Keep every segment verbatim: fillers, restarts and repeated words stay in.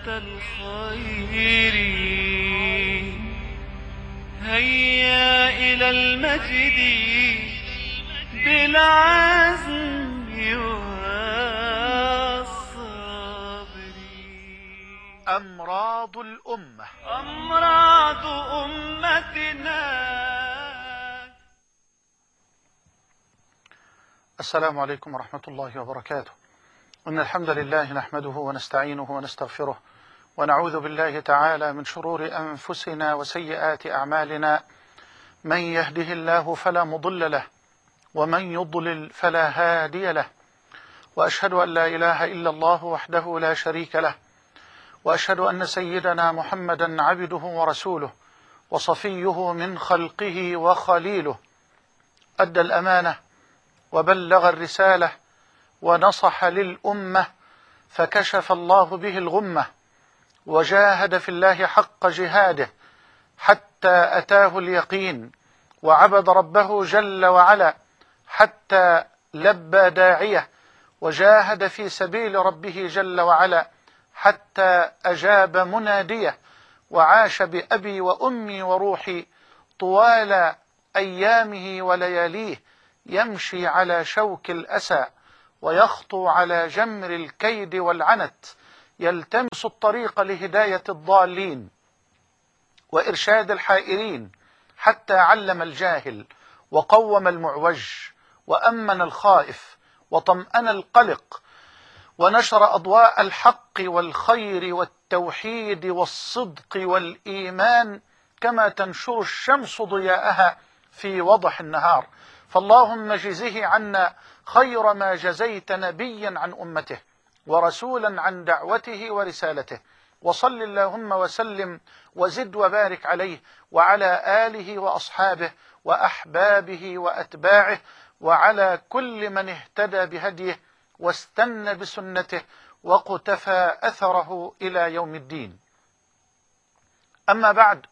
الخير هيا إلى المجد بالعزم والصبر. أمراض الأمة. أمراض أمتنا. السلام عليكم ورحمة الله وبركاته. إن الحمد لله نحمده ونستعينه ونستغفره ونعوذ بالله تعالى من شرور أنفسنا وسيئات أعمالنا. من يهده الله فلا مضل له ومن يضلل فلا هادي له، وأشهد أن لا إله إلا الله وحده لا شريك له، وأشهد أن سيدنا محمدا عبده ورسوله وصفيه من خلقه وخليله. أدى الأمانة وبلغ الرسالة ونصح للأمة، فكشف الله به الغمة، وجاهد في الله حق جهاده حتى أتاه اليقين، وعبد ربه جل وعلا حتى لبى داعيه، وجاهد في سبيل ربه جل وعلا حتى أجاب مناديه، وعاش بأبي وأمي وروحي طوال أيامه ولياليه، يمشي على شوك الأسى ويخطو على جمر الكيد والعنت، يلتمس الطريق لهداية الضالين وإرشاد الحائرين، حتى علم الجاهل وقوم المعوج وأمن الخائف وطمأن القلق، ونشر أضواء الحق والخير والتوحيد والصدق والإيمان كما تنشر الشمس ضياءها في وضح النهار. فاللهم جزه عنا خير ما جزيت نبيا عن أمته ورسولا عن دعوته ورسالته، وصل اللهم وسلم وزد وبارك عليه وعلى آله وأصحابه وأحبابه وأتباعه وعلى كل من اهتدى بهديه واستنى بسنته وقتفى أثره إلى يوم الدين. أما بعد،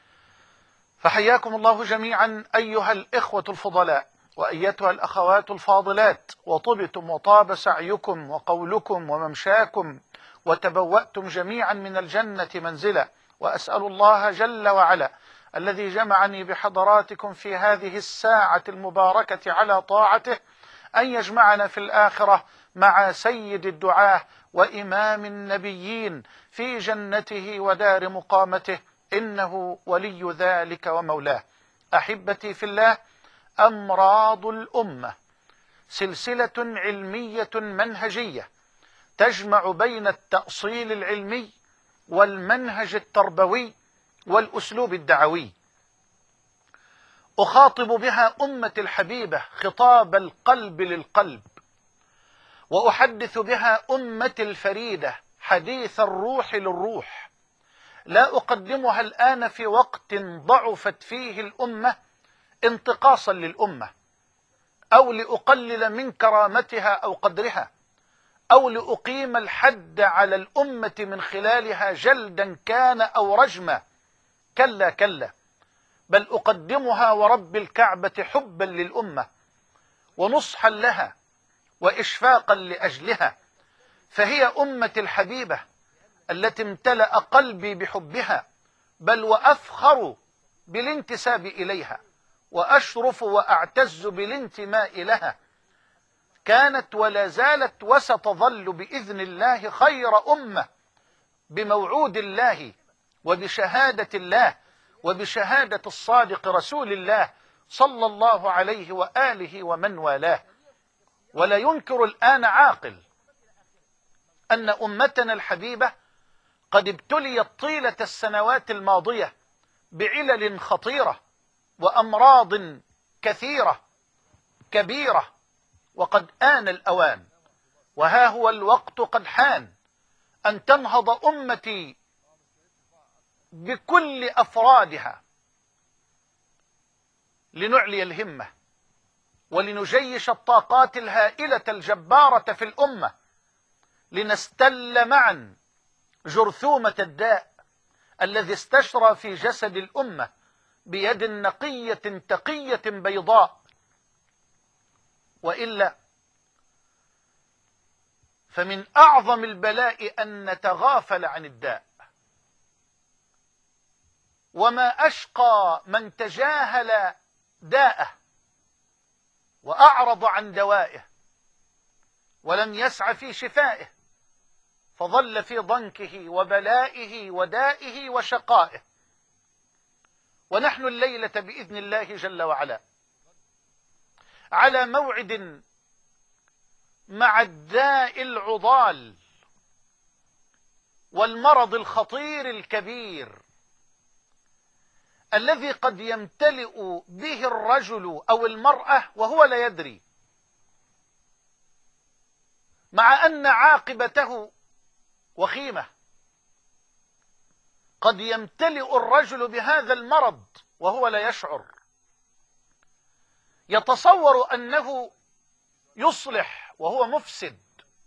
فحياكم الله جميعا أيها الإخوة الفضلاء وأيتها الأخوات الفاضلات، وطبتم وطاب سعيكم وقولكم وممشاكم، وتبوأتم جميعا من الجنة منزلا. وأسأل الله جل وعلا الذي جمعني بحضراتكم في هذه الساعة المباركة على طاعته أن يجمعنا في الآخرة مع سيد الدعاة وإمام النبيين في جنته ودار مقامته، إنه ولي ذلك ومولاه. أحبتي في الله، أمراض الأمة سلسلة علمية منهجية تجمع بين التأصيل العلمي والمنهج التربوي والأسلوب الدعوي، أخاطب بها أمة الحبيبة خطاب القلب للقلب، وأحدث بها أمة الفريدة حديث الروح للروح. لا أقدمها الآن في وقت ضعفت فيه الأمة انتقاصا للأمة، أو لأقلل من كرامتها أو قدرها، أو لأقيم الحد على الأمة من خلالها جلدا كان أو رجما. كلا كلا، بل أقدمها ورب الكعبة حبا للأمة ونصحا لها وإشفاقا لأجلها، فهي أمة الحبيبة التي امتلأ قلبي بحبها، بل وأفخر بالانتساب إليها، وأشرف وأعتز بالانتماء لها. كانت ولا زالت وستظل بإذن الله خير أمة بموعود الله وبشهادة الله وبشهادة الصادق رسول الله صلى الله عليه وآله ومن والاه. ولا ينكر الآن عاقل أن أمتنا الحبيبة قد ابتليت طيلة السنوات الماضية بعلل خطيرة وأمراض كثيرة كبيرة، وقد آن الأوان، وها هو الوقت قد حان أن تنهض أمتي بكل أفرادها لنعلي الهمة ولنجيش الطاقات الهائلة الجبارة في الأمة، لنستل معا جرثومة الداء الذي استشرى في جسد الأمة بيد نقية تقية بيضاء. وإلا فمن أعظم البلاء أن نتغافل عن الداء. وما أشقى من تجاهل داءه وأعرض عن دوائه ولم يسع في شفائه، فظل في ضنكه وبلائه ودائه وشقائه. ونحن الليلة بإذن الله جل وعلا على موعد مع الداء العضال والمرض الخطير الكبير الذي قد يمتلئ به الرجل أو المرأة وهو لا يدري، مع أن عاقبته وخيمة. قد يمتلئ الرجل بهذا المرض وهو لا يشعر، يتصور أنه يصلح وهو مفسد،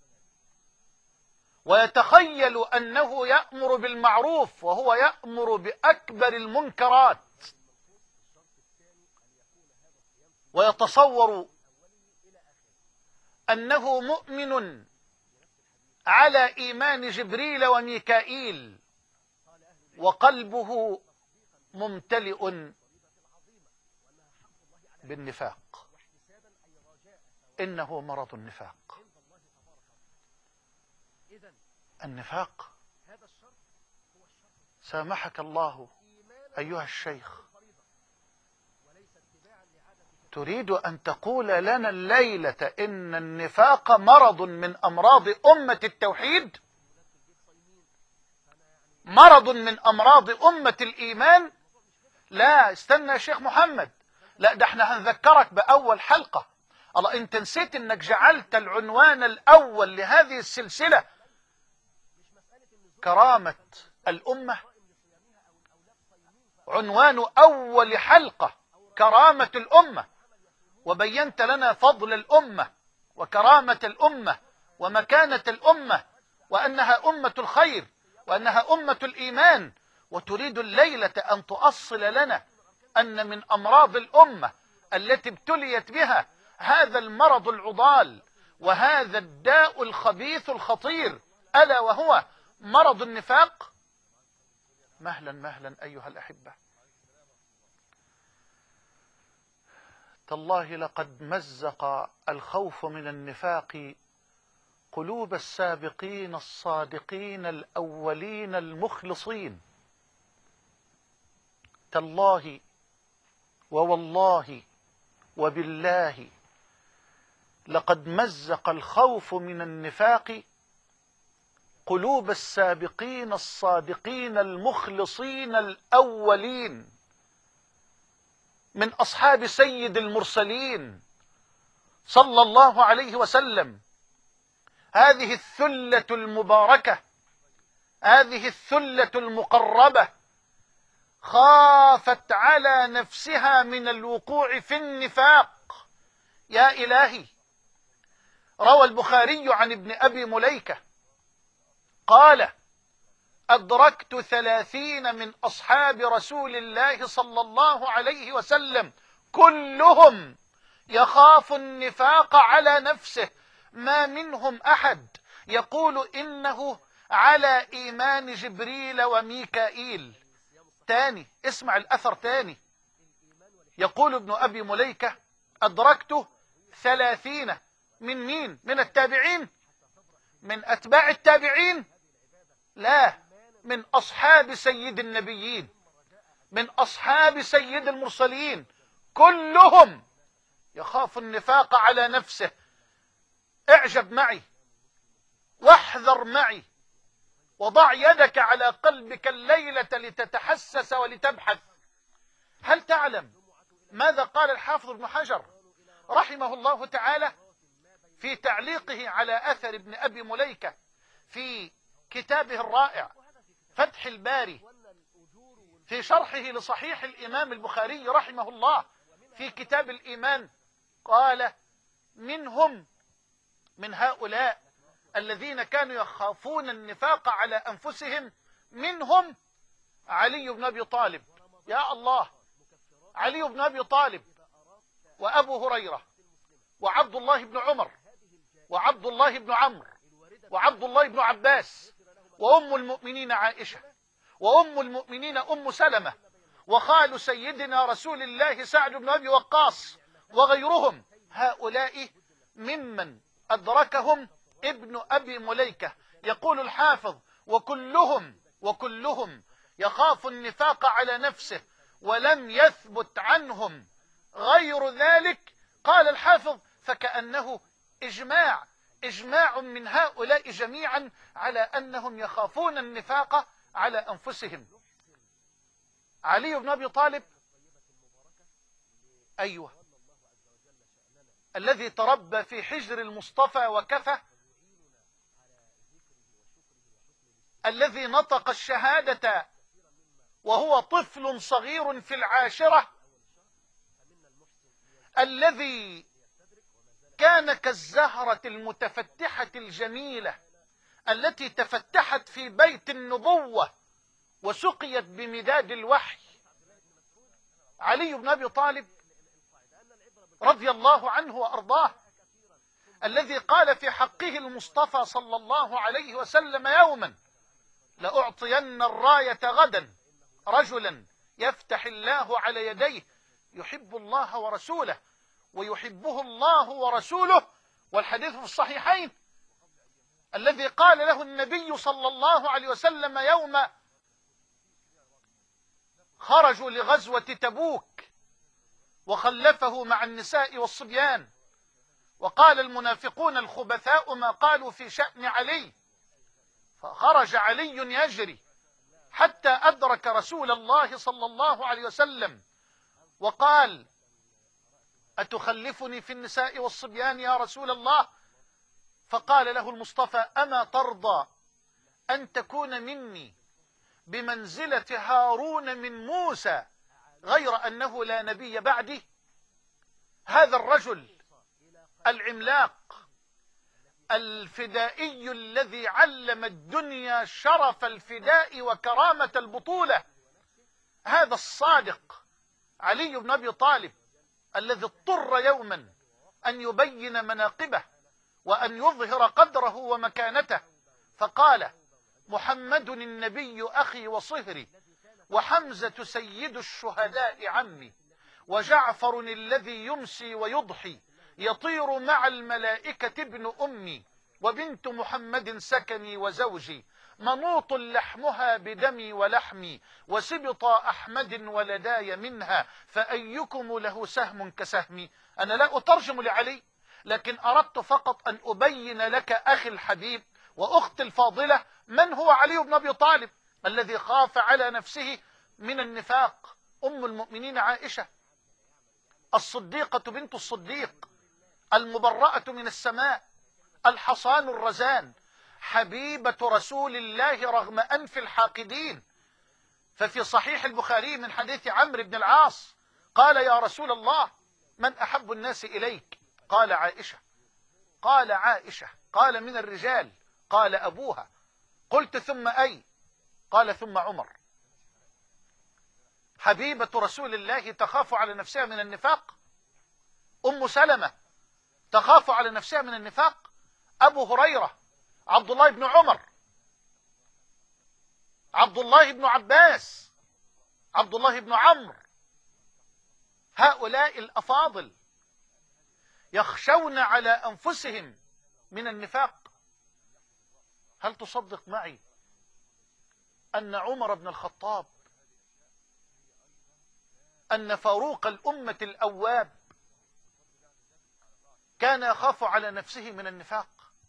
ويتخيل أنه يأمر بالمعروف وهو يأمر بأكبر المنكرات، ويتصور أنه مؤمن على إيمان جبريل وميكائيل، وقلبه ممتلئ بالنفاق. إنه مرض النفاق. النفاق سامحك الله أيها الشيخ، تريد أن تقول لنا الليلة إن النفاق مرض من أمراض أمة التوحيد، مرض من أمراض أمة الإيمان؟ لا، استنى يا شيخ محمد، لا ده احنا هنذكرك بأول حلقة. الله، انت نسيت انك جعلت العنوان الأول لهذه السلسلة كرامة الأمة. عنوان أول حلقة كرامة الأمة، وبينت لنا فضل الأمة وكرامة الأمة ومكانة الأمة، وأنها أمة الخير وأنها أمة الإيمان. وتريد الليلة أن تؤصل لنا أن من أمراض الأمة التي ابتليت بها هذا المرض العضال وهذا الداء الخبيث الخطير، ألا وهو مرض النفاق. مهلا مهلا أيها الأحبة، تالله لقد مزق الخوف من النفاق قلوب السابقين الصادقين الأولين المخلصين. تالله ووالله وبالله لقد مزق الخوف من النفاق قلوب السابقين الصادقين المخلصين الأولين من أصحاب سيد المرسلين صلى الله عليه وسلم. هذه الثلة المباركة، هذه الثلة المقربة، خافت على نفسها من الوقوع في النفاق. يا إلهي، روى البخاري عن ابن أبي مليكة قال: أدركت ثلاثين من أصحاب رسول الله صلى الله عليه وسلم كلهم يخاف النفاق على نفسه، ما منهم أحد يقول إنه على إيمان جبريل وميكائيل. تاني اسمع الأثر تاني، يقول ابن أبي مليكة: أدركت ثلاثين من مين؟ من التابعين؟ من أتباع التابعين؟ لا، من أصحاب سيد النبيين، من أصحاب سيد المرسلين، كلهم يخاف النفاق على نفسه. اعجب معي واحذر معي وضع يدك على قلبك الليلة لتتحسس ولتبحث. هل تعلم ماذا قال الحافظ ابن حجر رحمه الله تعالى في تعليقه على أثر ابن أبي مليكة في كتابه الرائع فتح الباري في شرحه لصحيح الإمام البخاري رحمه الله في كتاب الإيمان؟ قال: منهم، من هؤلاء الذين كانوا يخافون النفاق على أنفسهم، منهم علي بن أبي طالب. يا الله، علي بن أبي طالب وأبو هريرة وعبد الله بن عمر وعبد الله بن عمرو وعبد الله بن عباس وأم المؤمنين عائشة وأم المؤمنين أم سلمة وخال سيدنا رسول الله سعد بن أبي وقاص وغيرهم، هؤلاء ممن أدركهم ابن أبي مليكة. يقول الحافظ: وكلهم وكلهم يخاف النفاق على نفسه ولم يثبت عنهم غير ذلك. قال الحافظ: فكأنه إجماع إجماع من هؤلاء جميعا على أنهم يخافون النفاق على أنفسهم. علي بن أبي طالب، أيوه، الذي تربى في حجر المصطفى وكفى، الذي نطق الشهادة وهو طفل صغير في العاشرة، الذي كان كالزهرة المتفتحة الجميلة التي تفتحت في بيت النبوة وسقيت بمداد الوحي. علي بن أبي طالب رضي الله عنه وأرضاه، الذي قال في حقه المصطفى صلى الله عليه وسلم يوما: لأعطين الراية غدا رجلا يفتح الله على يديه يحب الله ورسوله ويحبه الله ورسوله. والحديث في الصحيحين، الذي قال له النبي صلى الله عليه وسلم يوم خرجوا لغزوة تبوك وخلفه مع النساء والصبيان، وقال المنافقون الخبثاء ما قالوا في شأن علي، فخرج علي يجري حتى أدرك رسول الله صلى الله عليه وسلم وقال: أتخلفني في النساء والصبيان يا رسول الله؟ فقال له المصطفى: أما ترضى أن تكون مني بمنزلة هارون من موسى غير أنه لا نبي بعدي؟ هذا الرجل العملاق الفدائي الذي علم الدنيا شرف الفداء وكرامة البطولة، هذا الصادق علي بن أبي طالب، الذي اضطر يوما أن يبين مناقبه وأن يظهر قدره ومكانته، فقال: محمد النبي أخي وصهري، وحمزة سيد الشهداء عمي، وجعفر الذي يمسي ويضحي يطير مع الملائكة ابن أمي، وبنت محمد سكني وزوجي، منوط لحمها بدمي ولحمي، وسبط أحمد ولداي منها، فأيكم له سهم كسهمي. أنا لا أترجم لعلي، لكن أردت فقط أن أبين لك أخي الحبيب وأختي الفاضلة من هو علي بن أبي طالب، الذي خاف على نفسه من النفاق. أم المؤمنين عائشة الصديقة بنت الصديق، المبرأة من السماء، الحصان الرزان، حبيبة رسول الله رغم أنف الحاقدين. ففي صحيح البخاري من حديث عمرو بن العاص قال: يا رسول الله، من أحب الناس إليك؟ قال: عائشة. قال: عائشة. قال: من الرجال؟ قال: أبوها. قلت: ثم أي؟ قال: ثم عمر. حبيبة رسول الله تخاف على نفسها من النفاق. أم سلمة تخاف على نفسها من النفاق. أبو هريرة، عبد الله بن عمر، عبد الله بن عباس، عبد الله بن عمرو، هؤلاء الأفاضل يخشون على أنفسهم من النفاق. هل تصدق معي أن عمر بن الخطاب، أن فاروق الأمة الأواب، كان يخاف على نفسه من النفاق؟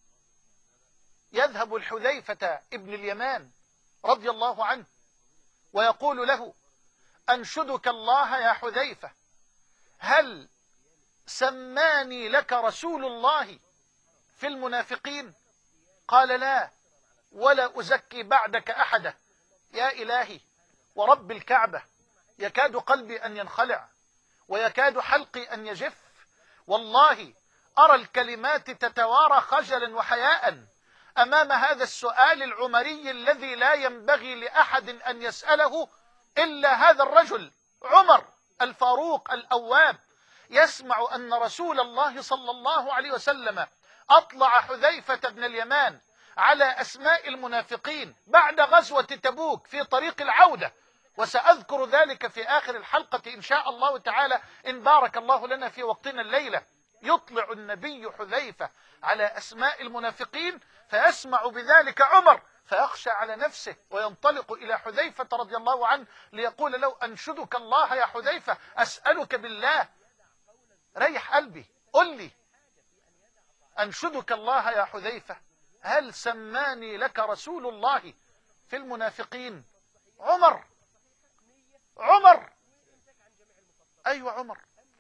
يذهب الحذيفة ابن اليمان رضي الله عنه ويقول له: أنشدك الله يا حذيفة، هل سماني لك رسول الله في المنافقين؟ قال: لا، ولا أزكي بعدك أحدا. يا إلهي ورب الكعبة، يكاد قلبي أن ينخلع ويكاد حلقي أن يجف، والله أرى الكلمات تتوارى خجلا وحياء أمام هذا السؤال العمري الذي لا ينبغي لأحد أن يسأله إلا هذا الرجل عمر الفاروق الأواب. يسمع أن رسول الله صلى الله عليه وسلم أطلع حذيفة بن اليمان على أسماء المنافقين بعد غزوة تبوك في طريق العودة، وسأذكر ذلك في آخر الحلقة إن شاء الله تعالى إن بارك الله لنا في وقتنا الليلة. يطلع النبي حذيفة على أسماء المنافقين فيسمع بذلك عمر فيخشى على نفسه وينطلق إلى حذيفة رضي الله عنه ليقول له: أنشدك الله يا حذيفة، أسألك بالله، ريح قلبي، قل لي أنشدك الله يا حذيفة، هل سماني لك رسول الله في المنافقين؟ عمر عمر أيوة عمر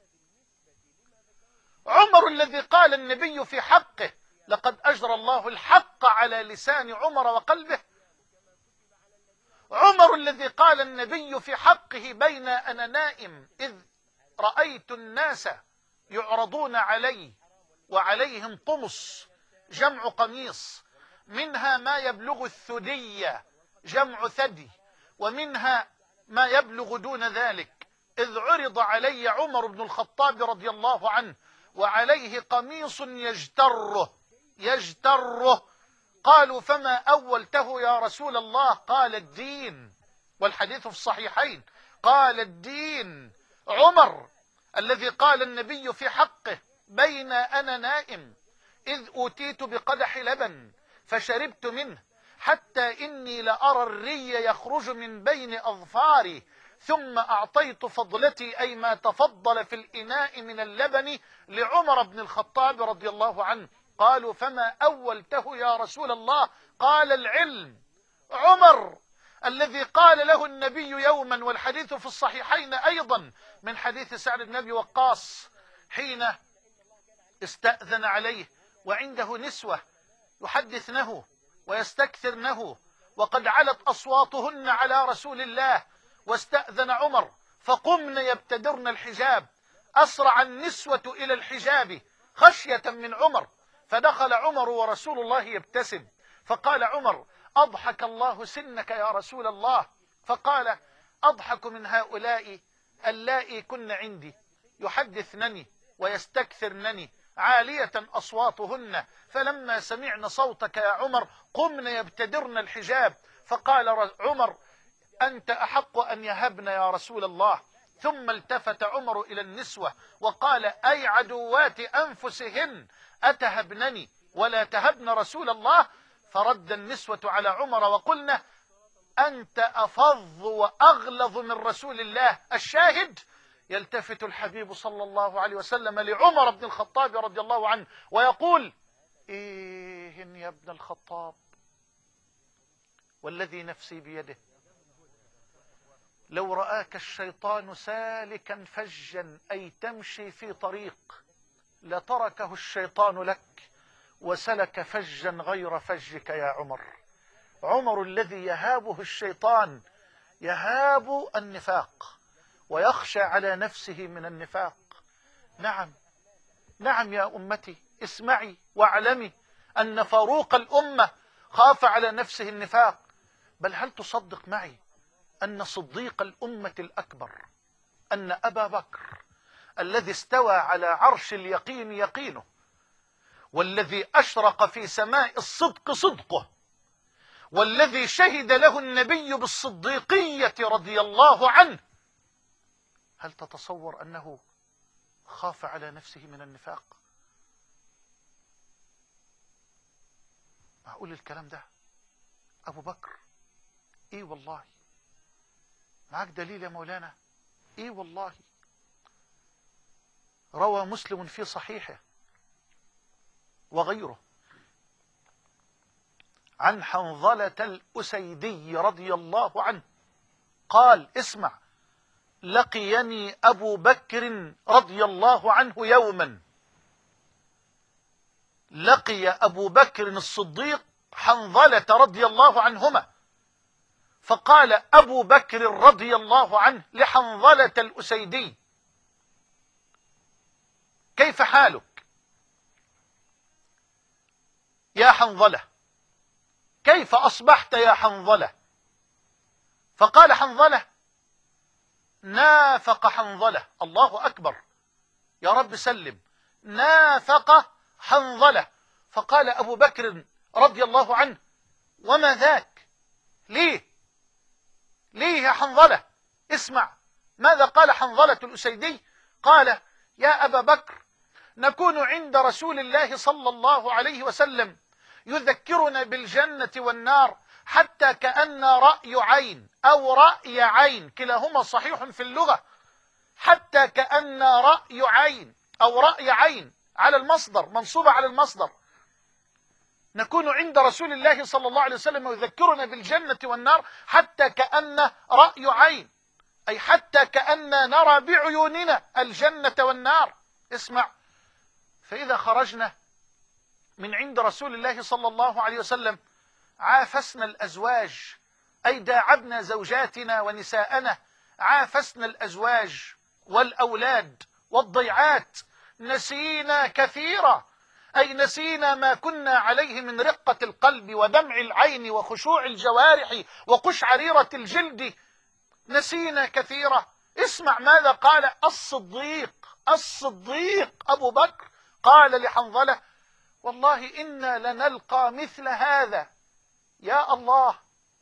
عمر الذي قال النبي في حقه: لقد أجرى الله الحق على لسان عمر وقلبه. عمر الذي قال النبي في حقه: بين أنا نائم إذ رأيت الناس يعرضون علي وعليهم قمص جمع قميص، منها ما يبلغ الثدي جمع ثدي، ومنها ما يبلغ دون ذلك، إذ عرض علي عمر بن الخطاب رضي الله عنه وعليه قميص يجتره يجتره قالوا: فما أولته يا رسول الله؟ قال: الدين. والحديث في الصحيحين. قال: الدين. عمر الذي قال النبي في حقه: بين أنا نائم إذ أوتيت بقدح لبن فشربت منه حتى إني لأرى الري يخرج من بين أظفاري، ثم أعطيت فضلتي أي ما تفضل في الإناء من اللبن لعمر بن الخطاب رضي الله عنه. قالوا: فما أولته يا رسول الله؟ قال: العلم. عمر الذي قال له النبي يوما، والحديث في الصحيحين أيضا من حديث سعد بن أبي وقاص حين استأذن عليه وعنده نسوة يحدثنه ويستكثرنه وقد علت أصواتهن على رسول الله، واستأذن عمر فقمن يبتدرن الحجاب، أسرع النسوة إلى الحجاب خشية من عمر، فدخل عمر ورسول الله يبتسم، فقال عمر: أضحك الله سنك يا رسول الله. فقال: أضحك من هؤلاء اللائي كن عندي يحدثنني ويستكثرنني عالية أصواتهن، فلما سمعن صوتك يا عمر قمن يبتدرن الحجاب. فقال عمر: أنت أحق أن يهبن يا رسول الله. ثم التفت عمر إلى النسوة وقال: أي عدوات أنفسهن أتهبنني ولا تهبن رسول الله؟ فرد النسوة على عمر وقلنا: أنت أفظ وأغلظ من رسول الله. الشاهد: يلتفت الحبيب صلى الله عليه وسلم لعمر بن الخطاب رضي الله عنه ويقول: إيه يا ابن الخطاب، والذي نفسي بيده لو رآك الشيطان سالكا فجا أي تمشي في طريق لتركه الشيطان لك وسلك فجا غير فجك يا عمر. عمر الذي يهابه الشيطان، يهاب النفاق ويخشى على نفسه من النفاق. نعم نعم يا أمتي، اسمعي واعلمي أن فاروق الأمة خاف على نفسه النفاق. بل هل تصدق معي أن صديق الأمة الأكبر، أن أبا بكر الذي استوى على عرش اليقين يقينه، والذي أشرق في سماء الصدق صدقه، والذي شهد له النبي بالصديقية رضي الله عنه، هل تتصور أنه خاف على نفسه من النفاق؟ معقول الكلام ده؟ أبو بكر؟ إيه والله. معك دليل يا مولانا؟ إيه والله. روى مسلم في صحيحه وغيره عن حنظلة الأسيدي رضي الله عنه قال: اسمع، لقيني أبو بكر رضي الله عنه يوما، لقي أبو بكر الصديق حنظلة رضي الله عنهما، فقال أبو بكر رضي الله عنه لحنظلة الأسيدي: كيف حالك يا حنظلة؟ كيف أصبحت يا حنظلة؟ فقال حنظلة: نافق حنظلة. الله أكبر، يا رب سلم. نافق حنظلة. فقال أبو بكر رضي الله عنه. وما ذاك؟ ليه ليه يا حنظلة؟ اسمع ماذا قال حنظلة الأسيدي. قال: يا أبا بكر، نكون عند رسول الله صلى الله عليه وسلم يذكرنا بالجنة والنار حتى كأن رأي عين أو رأي عين، كلاهما صحيح في اللغة، حتى كأن رأي عين أو رأي عين على المصدر، منصوبة على المصدر. نكون عند رسول الله صلى الله عليه وسلم يذكرنا بالجنة والنار حتى كأن رأي عين، أي حتى كأن نرى بعيوننا الجنة والنار. اسمع: فإذا خرجنا من عند رسول الله صلى الله عليه وسلم عافسنا الأزواج، أي داعبنا زوجاتنا ونساءنا، عافسنا الأزواج والأولاد والضيعات، نسينا كثيرا، أي نسينا ما كنا عليه من رقة القلب ودمع العين وخشوع الجوارح وقشعريرة الجلد، نسينا كثيرا. اسمع ماذا قال الصديق الصديق أبو بكر. قال لحنظلة: والله إنا لنلقى مثل هذا. يا الله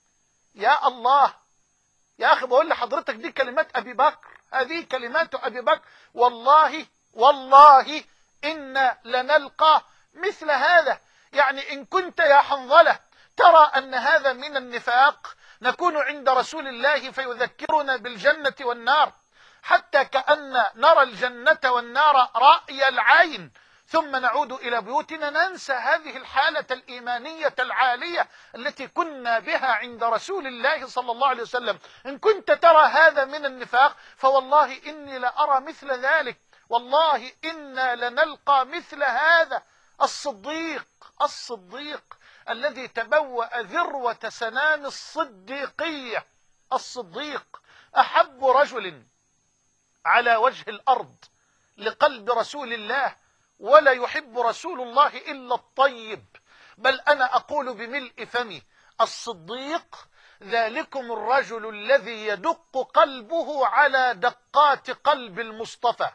يا الله يا أخي، بقول لحضرتك دي كلمات أبي بكر، هذه كلمات أبي بكر. والله والله إنا لنلقى مثل هذا. يعني إن كنت يا حنظلة ترى أن هذا من النفاق، نكون عند رسول الله فيذكرنا بالجنة والنار حتى كأن نرى الجنة والنار رأي العين، ثم نعود إلى بيوتنا ننسى هذه الحالة الإيمانية العالية التي كنا بها عند رسول الله صلى الله عليه وسلم. إن كنت ترى هذا من النفاق فوالله إني لأرى مثل ذلك، والله إنا لنلقى مثل هذا. الصديق الصديق الذي تبوأ ذروة سنام الصديقية، الصديق أحب رجل على وجه الأرض لقلب رسول الله، ولا يحب رسول الله إلا الطيب. بل أنا أقول بملء فمي: الصديق ذلكم الرجل الذي يدق قلبه على دقات قلب المصطفى،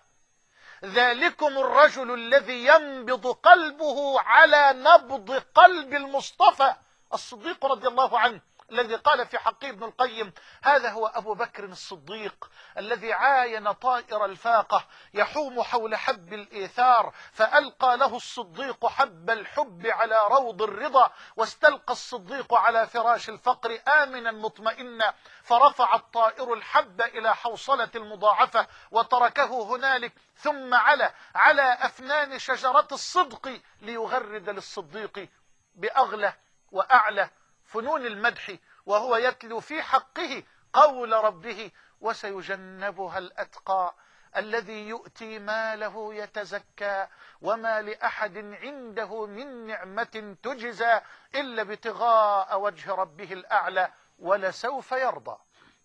ذلكم الرجل الذي ينبض قلبه على نبض قلب المصطفى. الصديق رضي الله عنه الذي قال في حقه ابن القيم: هذا هو أبو بكر الصديق الذي عاين طائر الفاقة يحوم حول حب الإيثار، فألقى له الصديق حب الحب على روض الرضا، واستلقى الصديق على فراش الفقر آمنا مطمئنا، فرفع الطائر الحب إلى حوصلة المضاعفة وتركه هنالك، ثم على على أفنان شجرة الصدق ليغرد للصديق بأغلى وأعلى فنون المدح، وهو يتلو في حقه قول ربه: وسيجنبها الأتقى الذي يؤتي ماله يتزكى وما لأحد عنده من نعمة تجزى إلا ابتغاء وجه ربه الأعلى ولسوف يرضى.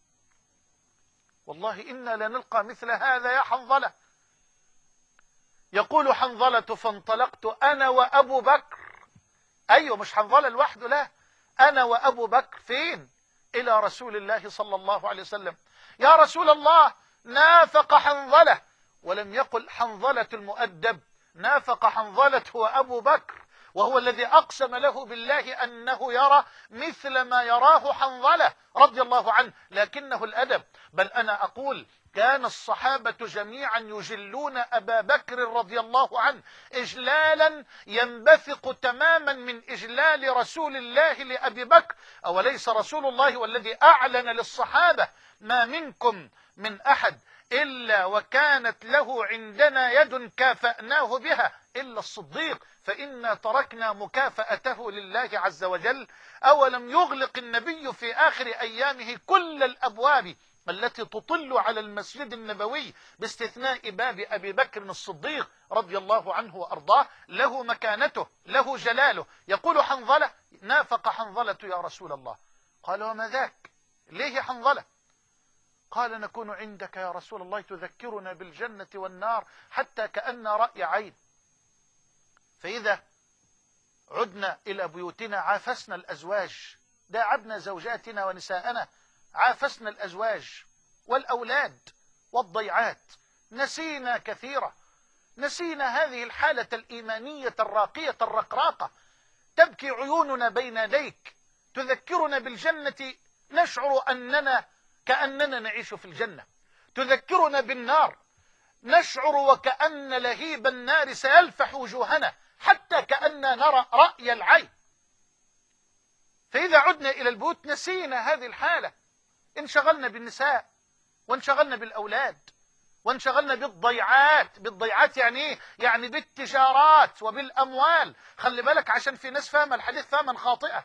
والله إنا لنلقى مثل هذا يا حنظلة. يقول حنظلة: فانطلقت أنا وأبو بكر. أيوة، مش حنظلة لوحده، لا، أنا وأبو بكر. فين؟ إلى رسول الله صلى الله عليه وسلم. يا رسول الله، نافق حنظلة. ولم يقل حنظلة المؤدب، نافق حنظلة هو أبو بكر، وهو الذي أقسم له بالله أنه يرى مثل ما يراه حنظلة رضي الله عنه، لكنه الأدب. بل أنا أقول: كان الصحابة جميعا يجلون أبا بكر رضي الله عنه إجلالا ينبثق تماما من إجلال رسول الله لأبي بكر. أوليس رسول الله والذي أعلن للصحابة: ما منكم من أحد إلا وكانت له عندنا يد كافأناه بها إلا الصديق، فإنا تركنا مكافأته لله عز وجل. أولم يغلق النبي في آخر أيامه كل الأبواب التي تطل على المسجد النبوي باستثناء باب أبي بكر الصديق رضي الله عنه وأرضاه، له مكانته، له جلاله. يقول حنظلة: نافق حنظلة يا رسول الله. قال: وما ذاك؟ ليه يا حنظلة؟ قال: نكون عندك يا رسول الله تذكرنا بالجنة والنار حتى كأن رأي عين، فإذا عدنا إلى بيوتنا عافسنا الأزواج، داعبنا زوجاتنا ونساءنا، عافسنا الأزواج والأولاد والضيعات، نسينا كثيرا، نسينا هذه الحالة الإيمانية الراقية الرقراقة. تبكي عيوننا بين يديك، تذكرنا بالجنة نشعر أننا كأننا نعيش في الجنة، تذكرنا بالنار نشعر وكأن لهيب النار سيلفح وجوهنا حتى كأننا نرى رأي العين. فإذا عدنا إلى البيوت نسينا هذه الحالة، انشغلنا بالنساء وانشغلنا بالأولاد وانشغلنا بالضيعات. بالضيعات يعني ايه؟ يعني بالتجارات وبالأموال. خلي بالك عشان في ناس فاهمة الحديث فهما خاطئة.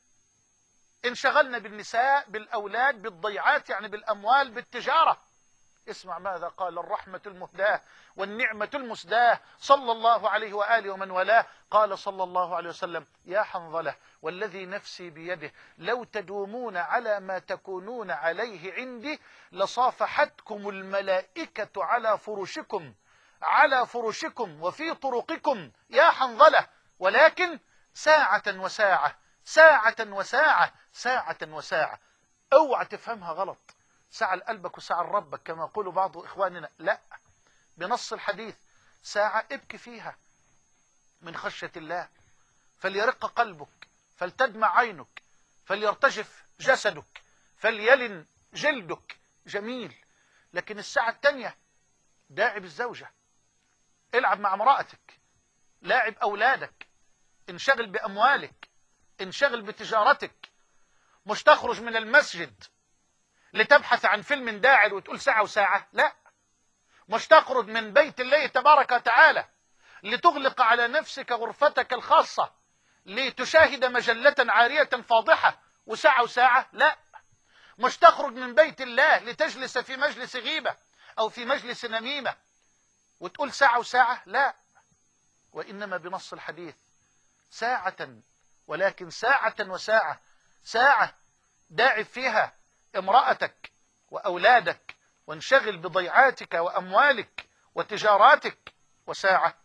انشغلنا بالنساء، بالأولاد، بالضيعات، يعني بالأموال، بالتجارة. اسمع ماذا قال الرحمة المهداة والنعمة المسداة صلى الله عليه وآله ومن والاه. قال صلى الله عليه وسلم: يا حنظلة والذي نفسي بيده لو تدومون على ما تكونون عليه عندي لصافحتكم الملائكة على فرشكم على فرشكم وفي طرقكم يا حنظلة، ولكن ساعة وساعة ساعة وساعة ساعة وساعة. اوعى تفهمها غلط، ساعة لقلبك وساعة لربك كما يقول بعض إخواننا، لا، بنص الحديث ساعة ابكي فيها من خشية الله، فليرق قلبك، فلتدمع عينك، فليرتجف جسدك، فليلن جلدك. جميل. لكن الساعة الثانية داعب الزوجة، العب مع امرأتك، لاعب أولادك، انشغل بأموالك، انشغل بتجارتك. مش تخرج من المسجد لتبحث عن فيلم داعر وتقول ساعة وساعة، لا. مش تخرج من بيت الله تبارك وتعالى لتغلق على نفسك غرفتك الخاصة لتشاهد مجلة عارية فاضحة وساعة وساعة، لا. مش تخرج من بيت الله لتجلس في مجلس غيبة أو في مجلس نميمة وتقول ساعة وساعة، لا. وإنما بنص الحديث ساعة، ولكن ساعة وساعة. ساعة داعب فيها امرأتك وأولادك وانشغل بضيعاتك وأموالك وتجاراتك، وساعة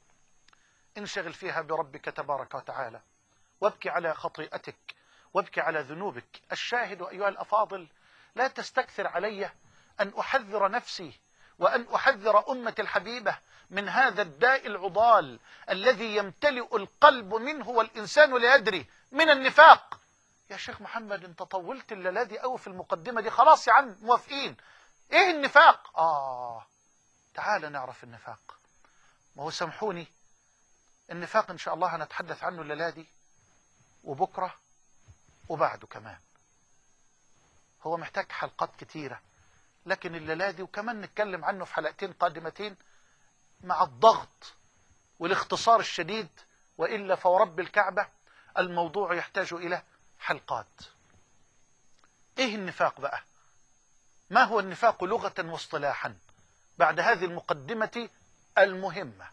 انشغل فيها بربك تبارك وتعالى وابكي على خطيئتك وابكي على ذنوبك. الشاهد أيها الأفاضل، لا تستكثر علي أن أحذر نفسي وأن أحذر أمة الحبيبة من هذا الداء العضال الذي يمتلئ القلب منه والإنسان لا يدري، من النفاق. يا شيخ محمد انت طولت الليلة دي قوي في المقدمة دي، خلاص يا عم موافقين. ايه النفاق؟ آه تعال نعرف النفاق. ما هو سامحوني، النفاق إن شاء الله هنتحدث عنه الليلة دي وبكرة وبعده كمان. هو محتاج حلقات كتيرة، لكن الليلة دي وكمان نتكلم عنه في حلقتين قادمتين مع الضغط والاختصار الشديد، وإلا فورب الكعبة الموضوع يحتاج إلى حلقات. إيه النفاق بقى؟ ما هو النفاق لغة واصطلاحا بعد هذه المقدمة المهمة،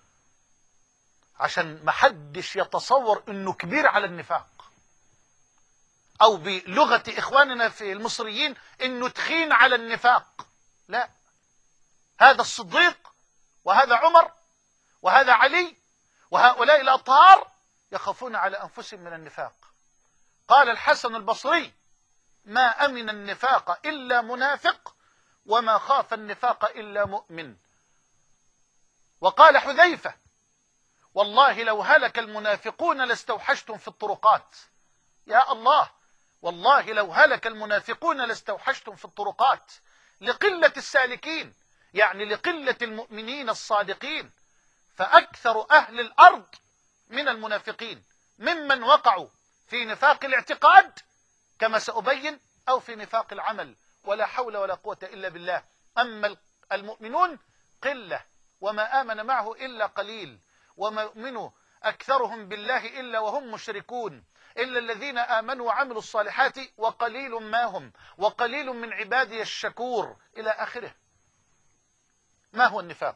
عشان ما حدش يتصور انه كبير على النفاق، او بلغة اخواننا في المصريين انه تخين على النفاق. لا، هذا الصديق وهذا عمر وهذا علي وهؤلاء الاطهار يخافون على انفسهم من النفاق. قال الحسن البصري: ما امن النفاق الا منافق وما خاف النفاق الا مؤمن. وقال حذيفة: والله لو هلك المنافقون لاستوحشتم في الطرقات. يا الله، والله لو هلك المنافقون لاستوحشتم في الطرقات، لقلة السالكين، يعني لقلة المؤمنين الصادقين. فأكثر أهل الأرض من المنافقين ممن وقعوا في نفاق الاعتقاد كما سأبين، أو في نفاق العمل، ولا حول ولا قوة إلا بالله. أما المؤمنون قلة، وما آمن معه إلا قليل، وما يؤمن أكثرهم بالله إلا وهم مشركون، إلا الذين آمنوا وعملوا الصالحات وقليل ما هم، وقليل من عبادي الشكور، إلى آخره. ما هو النفاق؟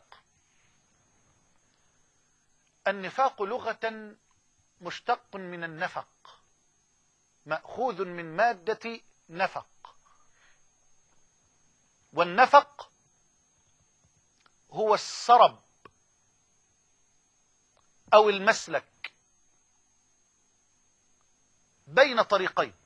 النفاق لغة مشتق من النفق، مأخوذ من مادة نفق. والنفق هو السرب أو المسلك بين طريقين،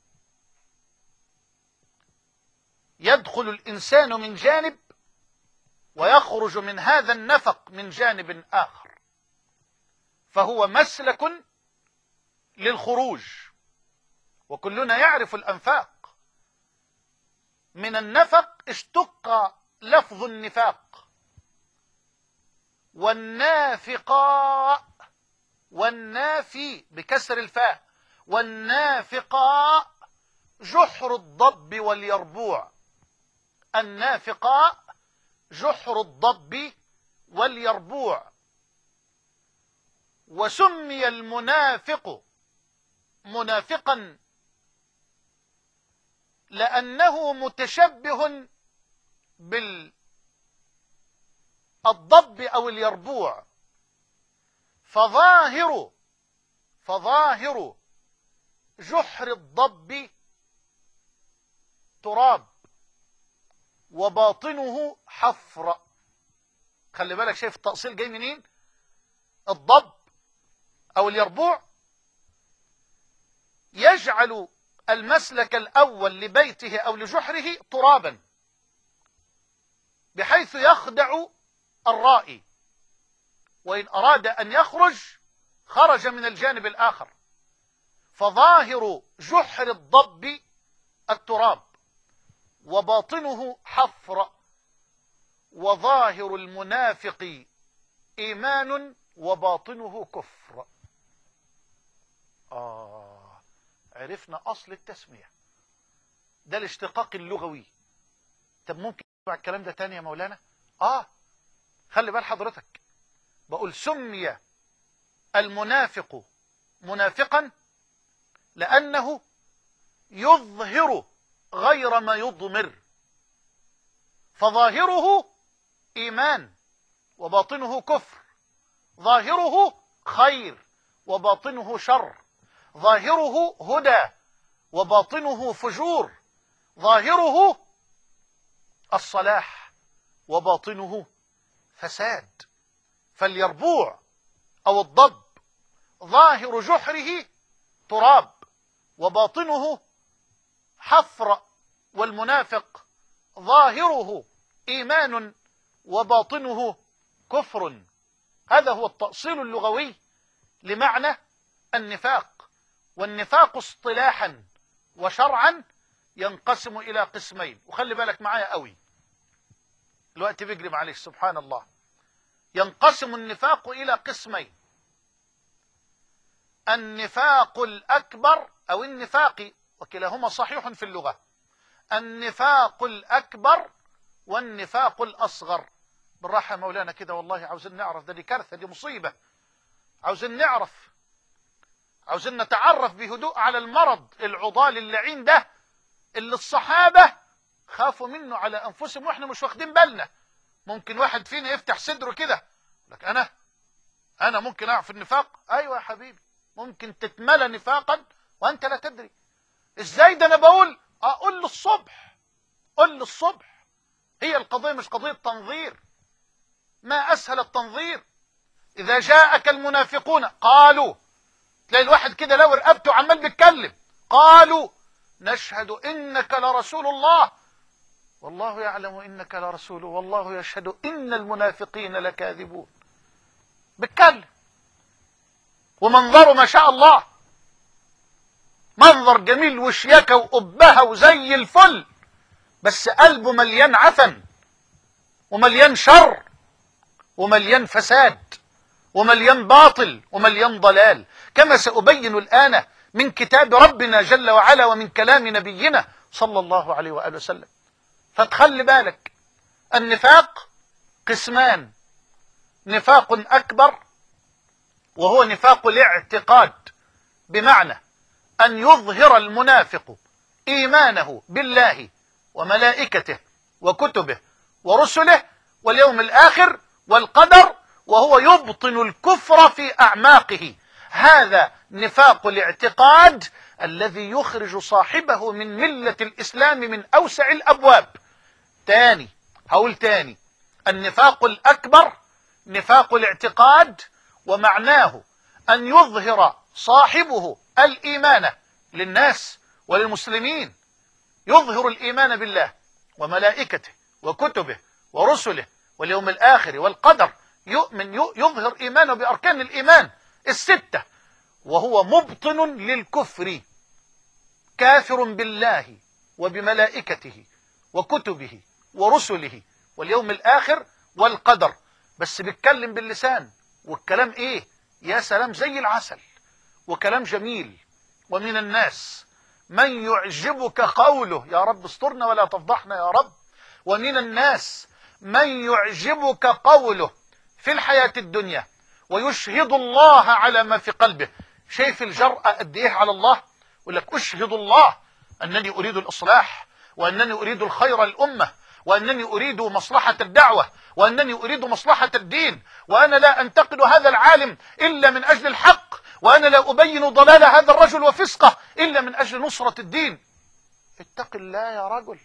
يدخل الإنسان من جانب ويخرج من هذا النفق من جانب آخر، فهو مسلك للخروج، وكلنا يعرف الأنفاق. من النفق اشتق لفظ النفاق. والنافقاء، والنافي بكسر الفاء، والنافقاء جحر الضب واليربوع. النافقاء جحر الضب واليربوع. وسمي المنافق منافقا لأنه متشبه بالضب أو اليربوع. فظاهر فظاهر جحر الضب تراب وباطنه حفر. خلي بالك، شايف التأصيل جاي منين؟ الضب أو اليربوع يجعل المسلك الأول لبيته أو لجحره ترابا، بحيث يخدع الرائي، وإن أراد أن يخرج خرج من الجانب الآخر. فظاهر جحر الضب التراب وباطنه حفر. وظاهر المنافق إيمان وباطنه كفر. آه عرفنا أصل التسمية، ده الاشتقاق اللغوي. طب ممكن تسمع الكلام ده تاني يا مولانا؟ آه خلي بال حضرتك، بقول سمي المنافق منافقا لأنه يظهر غير ما يضمر. فظاهره إيمان وباطنه كفر، ظاهره خير وباطنه شر، ظاهره هدى وباطنه فجور، ظاهره الصلاح وباطنه فساد. فاليربوع أو الضب ظاهر جحره تراب وباطنه حفر، والمنافق ظاهره إيمان وباطنه كفر. هذا هو التأصيل اللغوي لمعنى النفاق. والنفاق اصطلاحا وشرعا ينقسم إلى قسمين. وخلي بالك معايا قوي، الوقت بيجري معلش، سبحان الله. ينقسم النفاق إلى قسمين: النفاق الأكبر أو النفاق، وكلاهما صحيح في اللغة. النفاق الأكبر والنفاق الأصغر. بالراحة مولانا كده، والله عاوزين نعرف، ده دي كارثة، دي مصيبة. عاوزين نعرف، عاوزين نتعرف بهدوء على المرض العضال اللعين ده اللي الصحابة خافوا منه على أنفسهم وإحنا مش واخدين بالنا. ممكن واحد فينا يفتح صدره كده لك أنا أنا ممكن أعرف النفاق. أيوة يا حبيبي، ممكن تتملى نفاقا وأنت لا تدري. إزاي ده؟ أنا بقول أقول للصبح، قل للصبح. هي القضية مش قضية تنظير، ما أسهل التنظير. إذا جاءك المنافقون قالوا، تلاقي الواحد كده لو رقبته عمال بيتكلم، قالوا نشهد إنك لرسول الله والله يعلم إنك لرسوله والله يشهد إن المنافقين لكاذبون. بيتكلم ومنظره ما شاء الله، منظر جميل وشياكة وقبها وزي الفل، بس قلبه مليان عفن ومليان شر ومليان فساد ومليان باطل ومليان ضلال، كما سأبين الآن من كتاب ربنا جل وعلا ومن كلام نبينا صلى الله عليه وآله وسلم. فتخلي بالك، النفاق قسمان: نفاق أكبر وهو نفاق الاعتقاد، بمعنى أن يظهر المنافق إيمانه بالله وملائكته وكتبه ورسله واليوم الآخر والقدر، وهو يبطن الكفر في أعماقه. هذا نفاق الاعتقاد الذي يخرج صاحبه من ملة الإسلام من أوسع الأبواب. تاني هقول تاني: النفاق الأكبر نفاق الاعتقاد، ومعناه أن يظهر صاحبه الإيمان للناس وللمسلمين، يظهر الإيمان بالله وملائكته وكتبه ورسله واليوم الآخر والقدر، يؤمن يظهر إيمانه بأركان الإيمان الستة، وهو مبطن للكفر، كافر بالله وبملائكته وكتبه ورسله واليوم الآخر والقدر، بس بيتكلم باللسان، والكلام ايه؟ يا سلام، زي العسل وكلام جميل. ومن الناس من يعجبك قوله، يا رب استرنا ولا تفضحنا يا رب، ومن الناس من يعجبك قوله في الحياة الدنيا ويشهد الله على ما في قلبه. شايف الجرأة قد ايه على الله؟ يقول لك اشهد الله انني اريد الاصلاح، وانني اريد الخير للامه، وانني اريد مصلحة الدعوة، وانني اريد مصلحة الدين، وانا لا انتقد هذا العالم الا من اجل الحق، وانا لا ابين ضلال هذا الرجل وفسقه الا من اجل نصرة الدين. اتق الله يا رجل.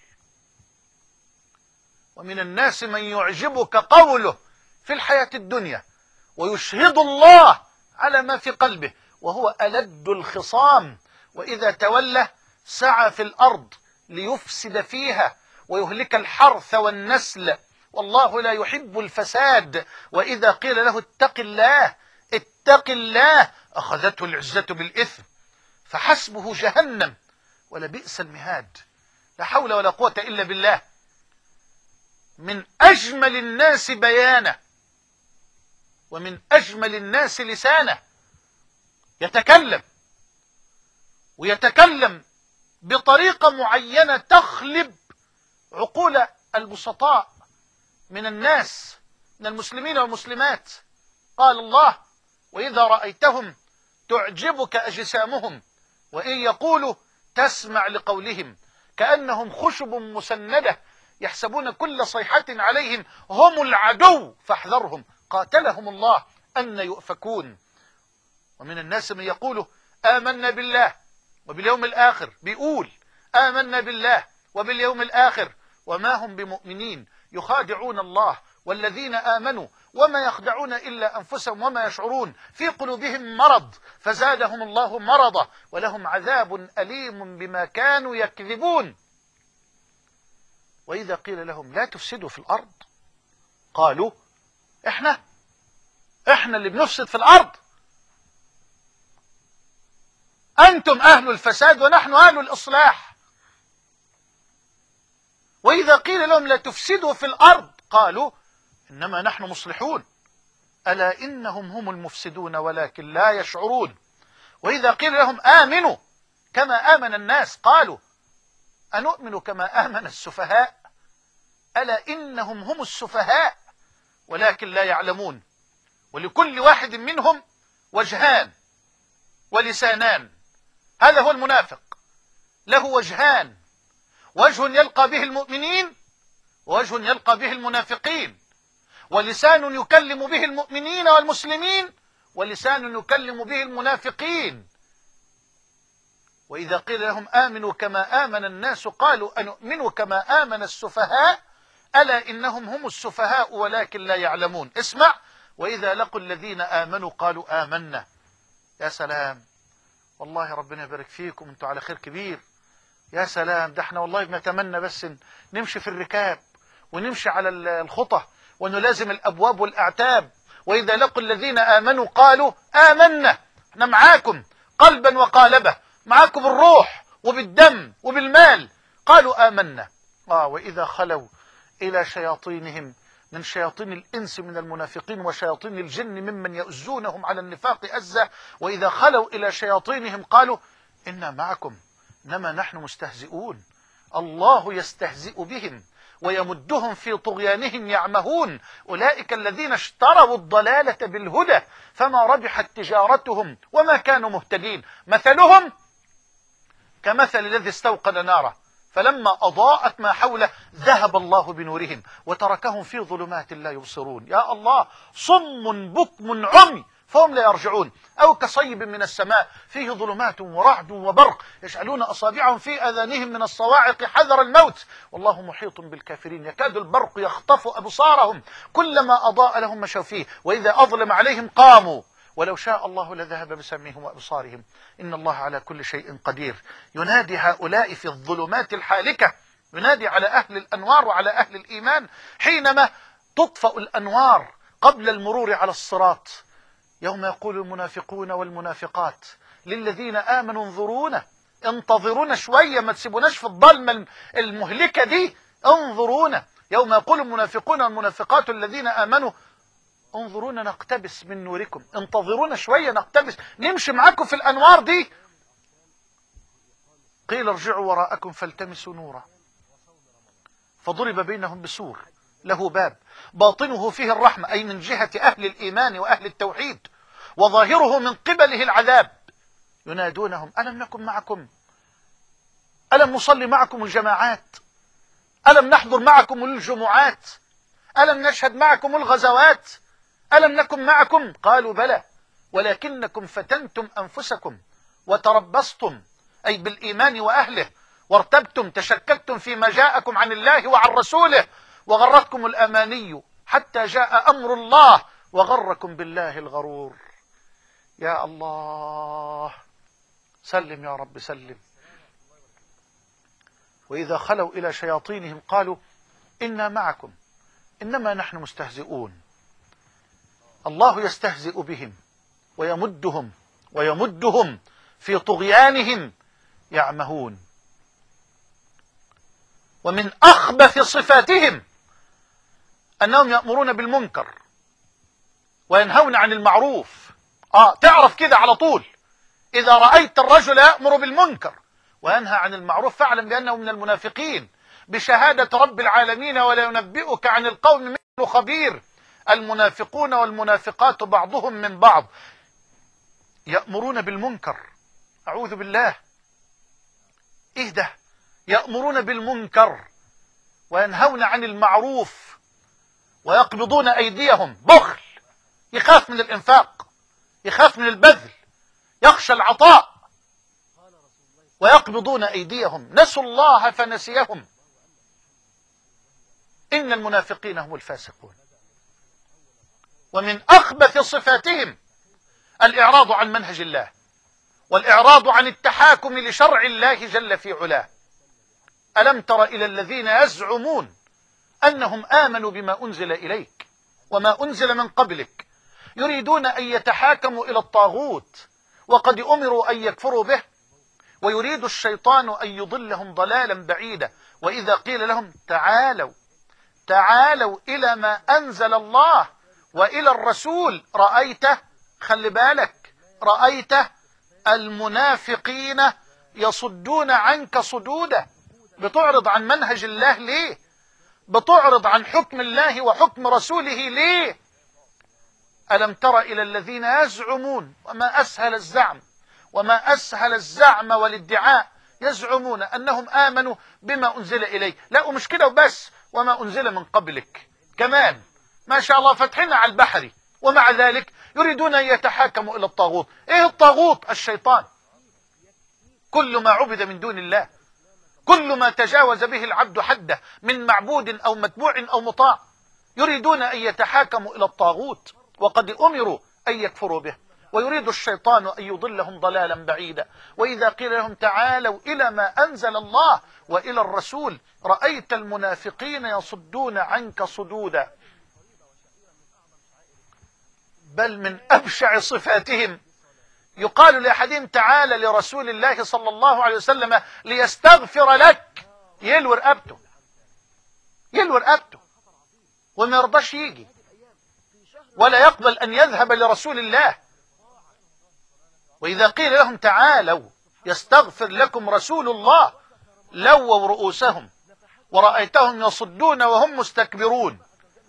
ومن الناس من يعجبك قوله في الحياة الدنيا ويشهد الله على ما في قلبه وهو ألد الخصام، وإذا تولى سعى في الأرض ليفسد فيها ويهلك الحرث والنسل، والله لا يحب الفساد. وإذا قيل له اتق الله اتق الله أخذته العزة بالإثم فحسبه جهنم ولبئس المهاد. لا حول ولا قوة إلا بالله. من أجمل الناس بيانا ومن أجمل الناس لسانا، يتكلم ويتكلم بطريقة معينة تخلب عقول البسطاء من الناس، من المسلمين والمسلمات. قال الله: وإذا رأيتهم تعجبك أجسامهم وإن يقولوا تسمع لقولهم كأنهم خشب مسندة يحسبون كل صيحة عليهم هم العدو فاحذرهم قاتلهم الله أن يؤفكون. ومن الناس من يقول آمنا بالله وباليوم الآخر، بيقول آمنا بالله وباليوم الآخر وما هم بمؤمنين، يخادعون الله والذين آمنوا وما يخدعون إلا أنفسهم وما يشعرون، في قلوبهم مرض فزادهم الله مرضا ولهم عذاب أليم بما كانوا يكذبون. وإذا قيل لهم لا تفسدوا في الأرض قالوا إحنا إحنا اللي بنفسد في الأرض، أنتم أهل الفساد ونحن أهل الإصلاح. وإذا قيل لهم لا تفسدوا في الأرض قالوا إنما نحن مصلحون ألا إنهم هم المفسدون ولكن لا يشعرون. وإذا قيل لهم آمنوا كما آمن الناس قالوا أنؤمن كما آمن السفهاء ألا إنهم هم السفهاء ولكن لا يعلمون. ولكل واحد منهم وجهان ولسانان، هذا هو المنافق، له وجهان، وجه يلقى به المؤمنين ووجه يلقى به المنافقين، ولسان يكلم به المؤمنين والمسلمين ولسان يكلم به المنافقين. وإذا قيل لهم آمنوا كما آمن الناس قالوا أنؤمن كما آمن السفهاء ألا إنهم هم السفهاء ولكن لا يعلمون. اسمع: وإذا لقوا الذين آمنوا قالوا آمنا. يا سلام، والله ربنا يبارك فيكم، انتوا على خير كبير. يا سلام، ده احنا والله بنتمنى بس نمشي في الركاب ونمشي على الخطى ونلازم الأبواب والأعتاب. وإذا لقوا الذين آمنوا قالوا آمنا، احنا معاكم قلبا وقالبا، معاكم بالروح وبالدم وبالمال. قالوا آمنا. آه وإذا خلوا إلى شياطينهم من شياطين الإنس من المنافقين وشياطين الجن ممن يؤزونهم على النفاق أزة، وإذا خلوا إلى شياطينهم قالوا إنا معكم إنما نحن مستهزئون الله يستهزئ بهم ويمدهم في طغيانهم يعمهون. أولئك الذين اشتروا الضلالة بالهدى فما ربحت تجارتهم وما كانوا مهتدين. مثلهم كمثل الذي استوقد نارا فلما أضاءت ما حوله ذهب الله بنورهم وتركهم في ظلمات لا يبصرون. يا الله، صم بكم عمي فهم لا يرجعون. أو كصيب من السماء فيه ظلمات ورعد وبرق يجعلون أصابعهم في آذانهم من الصواعق حذر الموت والله محيط بالكافرين يكاد البرق يخطف أبصارهم كلما أضاء لهم مشوا فيه وإذا أظلم عليهم قاموا ولو شاء الله لذهب بسمعهم وأبصارهم إن الله على كل شيء قدير. ينادي هؤلاء في الظلمات الحالكة، ينادي على أهل الأنوار وعلى أهل الإيمان حينما تطفأ الأنوار قبل المرور على الصراط. يوم يقول المنافقون والمنافقات للذين آمنوا انظرونا، انتظرونا شوية، ما تسيبوناش في الظلمة المهلكة دي، انظرونا. يوم يقول المنافقون والمنافقات الذين آمنوا انظرونا نقتبس من نوركم، انتظرونا شوية نقتبس، نمشي معاكم في الأنوار دي. قيل ارجعوا وراءكم فالتمسوا نورا فضرب بينهم بسور له باب باطنه فيه الرحمة، أي من جهة أهل الإيمان وأهل التوحيد، وظاهره من قبله العذاب. ينادونهم ألم نكن معكم، ألم نصلي معكم الجماعات، ألم نحضر معكم الجمعات، ألم نشهد معكم الغزوات، ألم نكن معكم؟ قالوا بلى ولكنكم فتنتم أنفسكم وتربصتم، أي بالإيمان وأهله، وارتبتم تشككتم فيما جاءكم عن الله وعن رسوله، وغرتكم الأماني حتى جاء أمر الله وغركم بالله الغرور. يا الله، سلم يا رب سلم. وإذا خلوا إلى شياطينهم قالوا إنا معكم إنما نحن مستهزئون. الله يستهزئ بهم ويمدهم ويمدهم في طغيانهم يعمهون. ومن أخبث صفاتهم أنهم يأمرون بالمنكر وينهون عن المعروف. آه تعرف كده على طول، إذا رأيت الرجل يأمر بالمنكر وينهى عن المعروف فاعلم بأنه من المنافقين بشهادة رب العالمين. ولا ينبئك عن القوم مثل خبير. المنافقون والمنافقات بعضهم من بعض، يأمرون بالمنكر، أعوذ بالله، إيه ده؟ يأمرون بالمنكر وينهون عن المعروف ويقبضون أيديهم. بخل، يخاف من الإنفاق، يخاف من البذل، يخشى العطاء. ويقبضون أيديهم، نسوا الله فنسيهم. إن المنافقين هم الفاسقون. ومن أخبث صفاتهم الإعراض عن منهج الله والإعراض عن التحاكم لشرع الله جل في علاه. ألم تر إلى الذين يزعمون أنهم آمنوا بما أنزل إليك وما أنزل من قبلك يريدون أن يتحاكموا إلى الطاغوت وقد أمروا أن يكفروا به ويريد الشيطان أن يضلهم ضلالا بعيدا. وإذا قيل لهم تعالوا تعالوا إلى ما أنزل الله وإلى الرسول رأيت، خلي بالك، رأيت المنافقين يصدون عنك صدودا. بتعرض عن منهج الله ليه؟ بتعرض عن حكم الله وحكم رسوله ليه؟ ألم تر إلى الذين يزعمون، وما أسهل الزعم وما أسهل الزعم والادعاء، يزعمون أنهم آمنوا بما أنزل إليه. لا ومش كده وبس، وما أنزل من قبلك كمان، ما شاء الله فتحنا على البحر، ومع ذلك يريدون أن يتحاكموا إلى الطاغوت. إيه الطاغوت؟ الشيطان. كل ما عبد من دون الله، كل ما تجاوز به العبد حده من معبود أو متبوع أو مطاع، يريدون أن يتحاكموا إلى الطاغوت وقد أمروا أن يكفروا به، ويريد الشيطان أن يضلهم ضلالا بعيدا. وإذا قيل لهم تعالوا إلى ما أنزل الله وإلى الرسول رأيت المنافقين يصدون عنك صدودا. بل من أبشع صفاتهم يقال لأحدهم تعالى لرسول الله صلى الله عليه وسلم ليستغفر لك، يلوي رقبته، يلوي رقبته وما يرضاش يجي ولا يقبل أن يذهب لرسول الله. وإذا قيل لهم تعالوا يستغفر لكم رسول الله لووا رؤوسهم ورأيتهم يصدون وهم مستكبرون.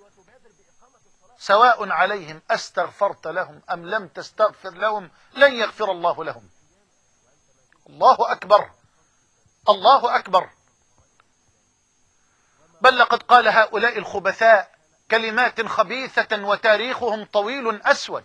سواء عليهم أستغفرت لهم أم لم تستغفر لهم لن يغفر الله لهم. الله أكبر، الله أكبر. بل لقد قال هؤلاء الخبثاء كلمات خبيثة وتاريخهم طويل أسود،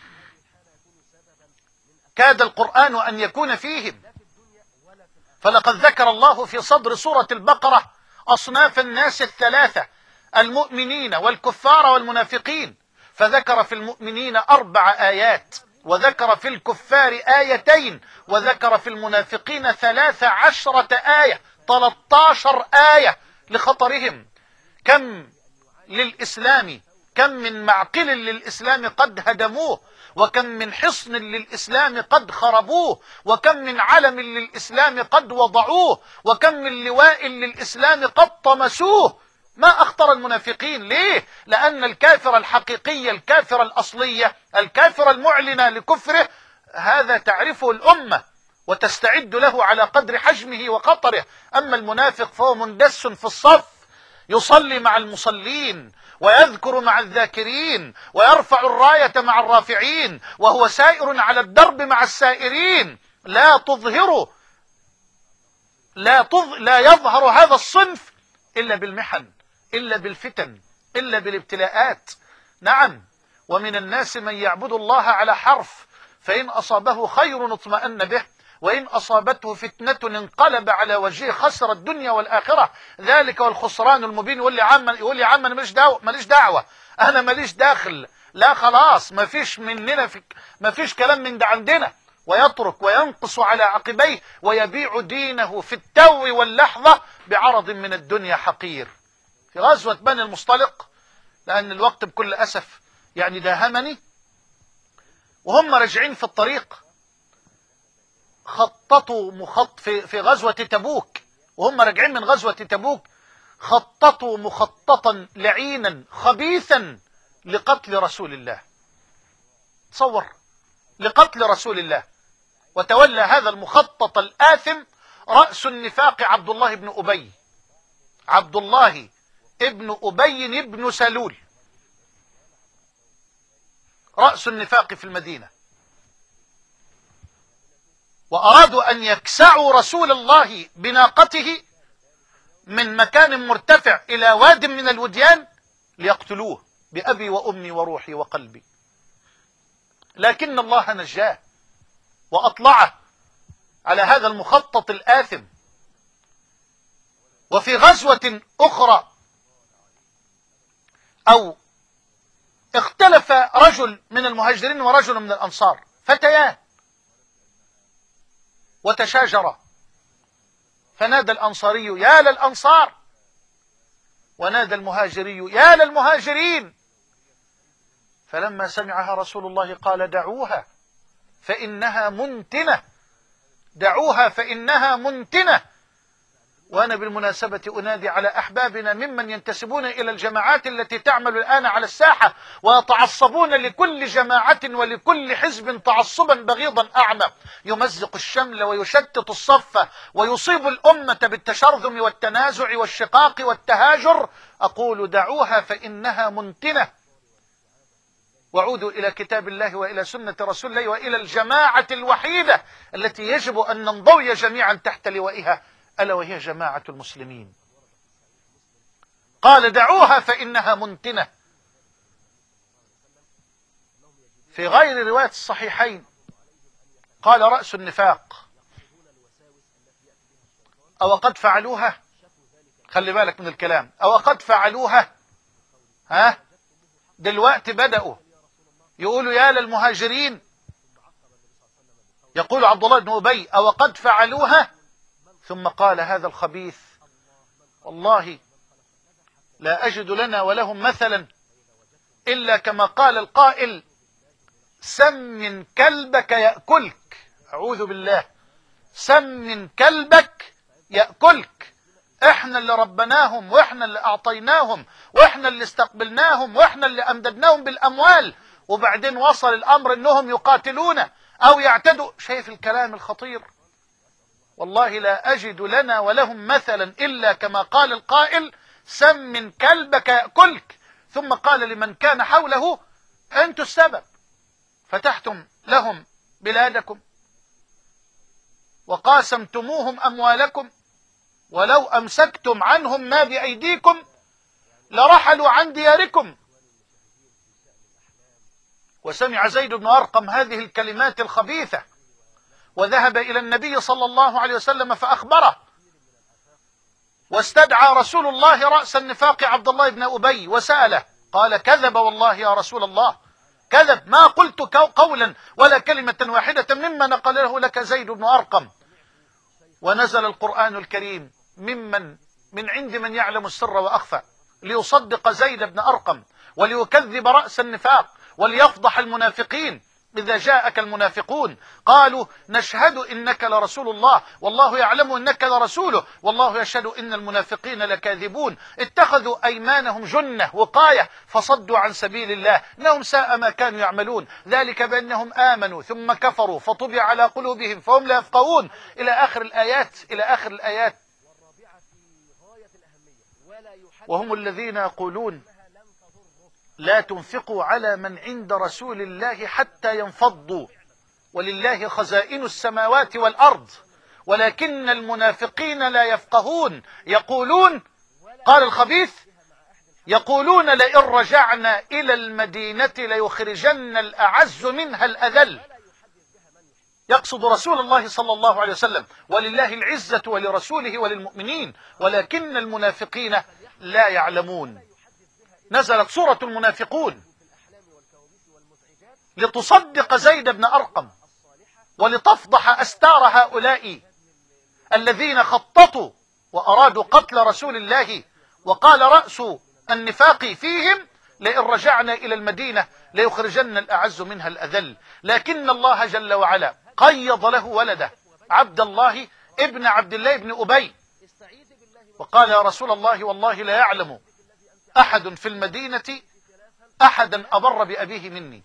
كاد القرآن أن يكون فيهم. فلقد ذكر الله في صدر سورة البقرة أصناف الناس الثلاثة، المؤمنين والكفار والمنافقين، فذكر في المؤمنين أربع آيات وذكر في الكفار آيتين وذكر في المنافقين ثلاث عشرة آية، ثلاث عشرة آية لخطرهم. كم للإسلام كم من معقل للإسلام قد هدموه، وكم من حصن للإسلام قد خربوه، وكم من علم للإسلام قد وضعوه، وكم من لواء للإسلام قد طمسوه. ما أخطر المنافقين؟ ليه؟ لأن الكافر الحقيقي، الكافر الأصلية، الكافر المعلن لكفره، هذا تعرفه الأمة وتستعد له على قدر حجمه وخطره. أما المنافق فهو مندس في الصف، يصلي مع المصلين ويذكر مع الذاكرين ويرفع الراية مع الرافعين، وهو سائر على الدرب مع السائرين. لا تظهر لا, تظ... لا يظهر هذا الصنف إلا بالمحن، إلا بالفتن، إلا بالابتلاءات. نعم، ومن الناس من يعبد الله على حرف، فإن أصابه خير اطمأن به، وإن أصابته فتنة انقلب على وجهه، خسر الدنيا والآخرة. ذلك والخسران المبين. يقول لي عم يقول لي عم أنا ماليش دعوة ماليش دعوة أنا ماليش داخل. لا خلاص، ما فيش مننا في ما فيش كلام من ده عندنا. ويترك وينقص على عقبيه ويبيع دينه في التو واللحظة بعرض من الدنيا حقير. في غزوة بني المصطلق، لأن الوقت بكل أسف يعني داهمني، وهم راجعين في الطريق خططوا مخط في, في غزوة تبوك، وهم راجعين من غزوة تبوك خططوا مخططا لعينا خبيثا لقتل رسول الله. تصور، لقتل رسول الله. وتولى هذا المخطط الآثم رأس النفاق عبد الله بن أبي عبد الله ابن أبي بن سلول، رأس النفاق في المدينة. وأرادوا أن يكسعوا رسول الله بناقته من مكان مرتفع إلى واد من الوديان ليقتلوه بأبي وأمي وروحي وقلبي. لكن الله نجاه وأطلعه على هذا المخطط الآثم. وفي غزوة أخرى، أو اختلف رجل من المهاجرين ورجل من الأنصار، فتيان، وتشاجرا، فنادى الأنصاري يا للأنصار، ونادى المهاجري يا للمهاجرين. فلما سمعها رسول الله قال دعوها فإنها منتنة، دعوها فإنها منتنة. وأنا بالمناسبة أنادي على أحبابنا ممن ينتسبون إلى الجماعات التي تعمل الآن على الساحة ويتعصبون لكل جماعة ولكل حزب تعصبا بغيضا أعمى، يمزق الشمل ويشتت الصف ويصيب الأمة بالتشرذم والتنازع والشقاق والتهاجر. أقول دعوها فإنها منتنة، وعودوا إلى كتاب الله وإلى سنة رسول الله وإلى الجماعة الوحيدة التي يجب أن ننضوي جميعا تحت لوائها، ألا وهي جماعة المسلمين. قال دعوها فإنها منتنة. في غير رواية الصحيحين قال رأس النفاق أو قد فعلوها، خلي بالك من الكلام، أو قد فعلوها. ها دلوقتي بدأوا يقولوا يا للمهاجرين، يقول عبد الله بن أبي أو قد فعلوها. ثم قال هذا الخبيث والله لا أجد لنا ولهم مثلا إلا كما قال القائل سمن كلبك يأكلك. أعوذ بالله، سمن كلبك يأكلك. احنا اللي ربناهم، واحنا اللي أعطيناهم، واحنا اللي استقبلناهم، واحنا اللي أمددناهم بالأموال، وبعدين وصل الأمر أنهم يقاتلون أو يعتدوا. شايف الكلام الخطير؟ والله لا أجد لنا ولهم مثلا إلا كما قال القائل سمن كلبك يأكلك. ثم قال لمن كان حوله أنتم السبب، فتحتم لهم بلادكم وقاسمتموهم أموالكم، ولو أمسكتم عنهم ما بأيديكم لرحلوا عن دياركم. وسمع زيد بن أرقم هذه الكلمات الخبيثة وذهب إلى النبي صلى الله عليه وسلم فأخبره، واستدعى رسول الله رأس النفاق عبد الله بن أبي وسأله، قال كذب والله يا رسول الله، كذب، ما قلت قولا ولا كلمة واحدة مما نقله لك زيد بن أرقم. ونزل القرآن الكريم ممن من عند من يعلم السر وأخفى ليصدق زيد بن أرقم وليكذب رأس النفاق وليفضح المنافقين إذا جاءك المنافقون قالوا نشهد إنك لرسول الله والله يعلم إنك لرسوله والله يشهد إن المنافقين لكاذبون اتخذوا أيمانهم جنة وقاية فصدوا عن سبيل الله إنهم ساء ما كانوا يعملون ذلك بأنهم آمنوا ثم كفروا فطبع على قلوبهم فهم لا يفقهون إلى آخر الآيات إلى آخر الآيات. وهم الذين يقولون لا تنفقوا على من عند رسول الله حتى ينفضوا ولله خزائن السماوات والأرض ولكن المنافقين لا يفقهون يقولون قال الخبيث يقولون لئن رجعنا إلى المدينة ليخرجن الأعز منها الأذل. يقصد رسول الله صلى الله عليه وسلم ولله العزة ولرسوله وللمؤمنين ولكن المنافقين لا يعلمون. نزلت سورة المنافقون لتصدق زيد بن أرقم ولتفضح أستار هؤلاء الذين خططوا وأرادوا قتل رسول الله وقال رأس النفاق فيهم لئن رجعنا إلى المدينة ليخرجن الأعز منها الأذل. لكن الله جل وعلا قيض له ولده عبد الله ابن عبد الله بن أبي وقال يا رسول الله والله لا يعلم أحد في المدينة أحدا أبر بأبيه مني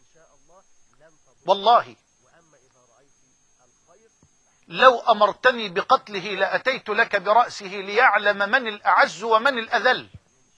والله لو أمرتني بقتله لأتيت لك برأسه ليعلم من الأعز ومن الأذل.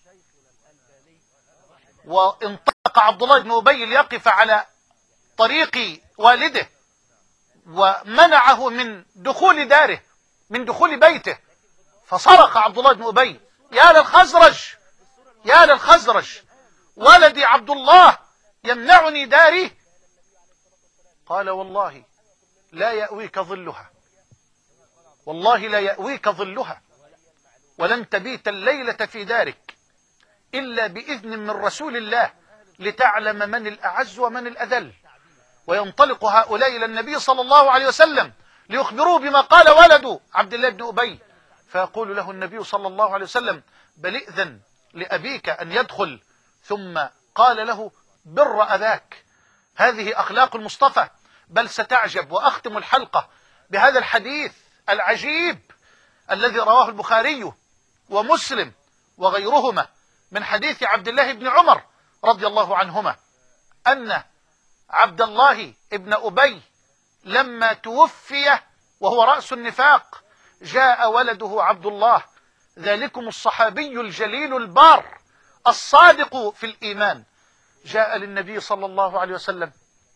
وانطلق عبد الله بن أبي ليقف على طريق والده ومنعه من دخول داره من دخول بيته فصرخ عبد الله بن أبي يا للخزرج يا للخزرج ولدي عبد الله يمنعني داري. قال والله لا يأويك ظلها والله لا يأويك ظلها ولن تبيت الليلة في دارك إلا بإذن من رسول الله لتعلم من الأعز ومن الأذل. وينطلق هؤلاء إلى النبي صلى الله عليه وسلم ليخبروه بما قال ولده عبد الله بن أبي فيقول له النبي صلى الله عليه وسلم بل إذن لأبيك أن يدخل ثم قال له بر أباك. هذه أخلاق المصطفى. بل ستعجب وأختم الحلقة بهذا الحديث العجيب الذي رواه البخاري ومسلم وغيرهما من حديث عبد الله بن عمر رضي الله عنهما أن عبد الله بن أبي لما توفي وهو رأس النفاق جاء ولده عبد الله ذلكم الصحابي الجليل البار الصادق في الإيمان جاء للنبي صلى الله عليه وسلم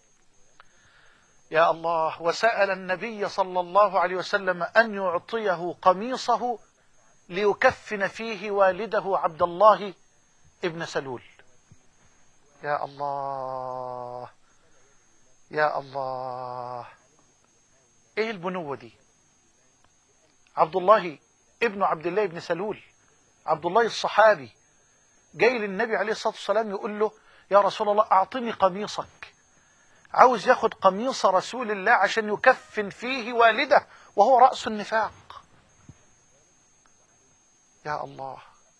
يا الله وسأل النبي صلى الله عليه وسلم أن يعطيه قميصه ليكفن فيه والده عبد الله ابن سلول. يا الله يا الله ايه البنوة دي؟ عبد الله ابن عبد الله بن سلول عبد الله الصحابي جاي للنبي عليه الصلاة والسلام يقول له يا رسول الله أعطني قميصك. عاوز ياخد قميص رسول الله عشان يكفن فيه والده وهو رأس النفاق. يا الله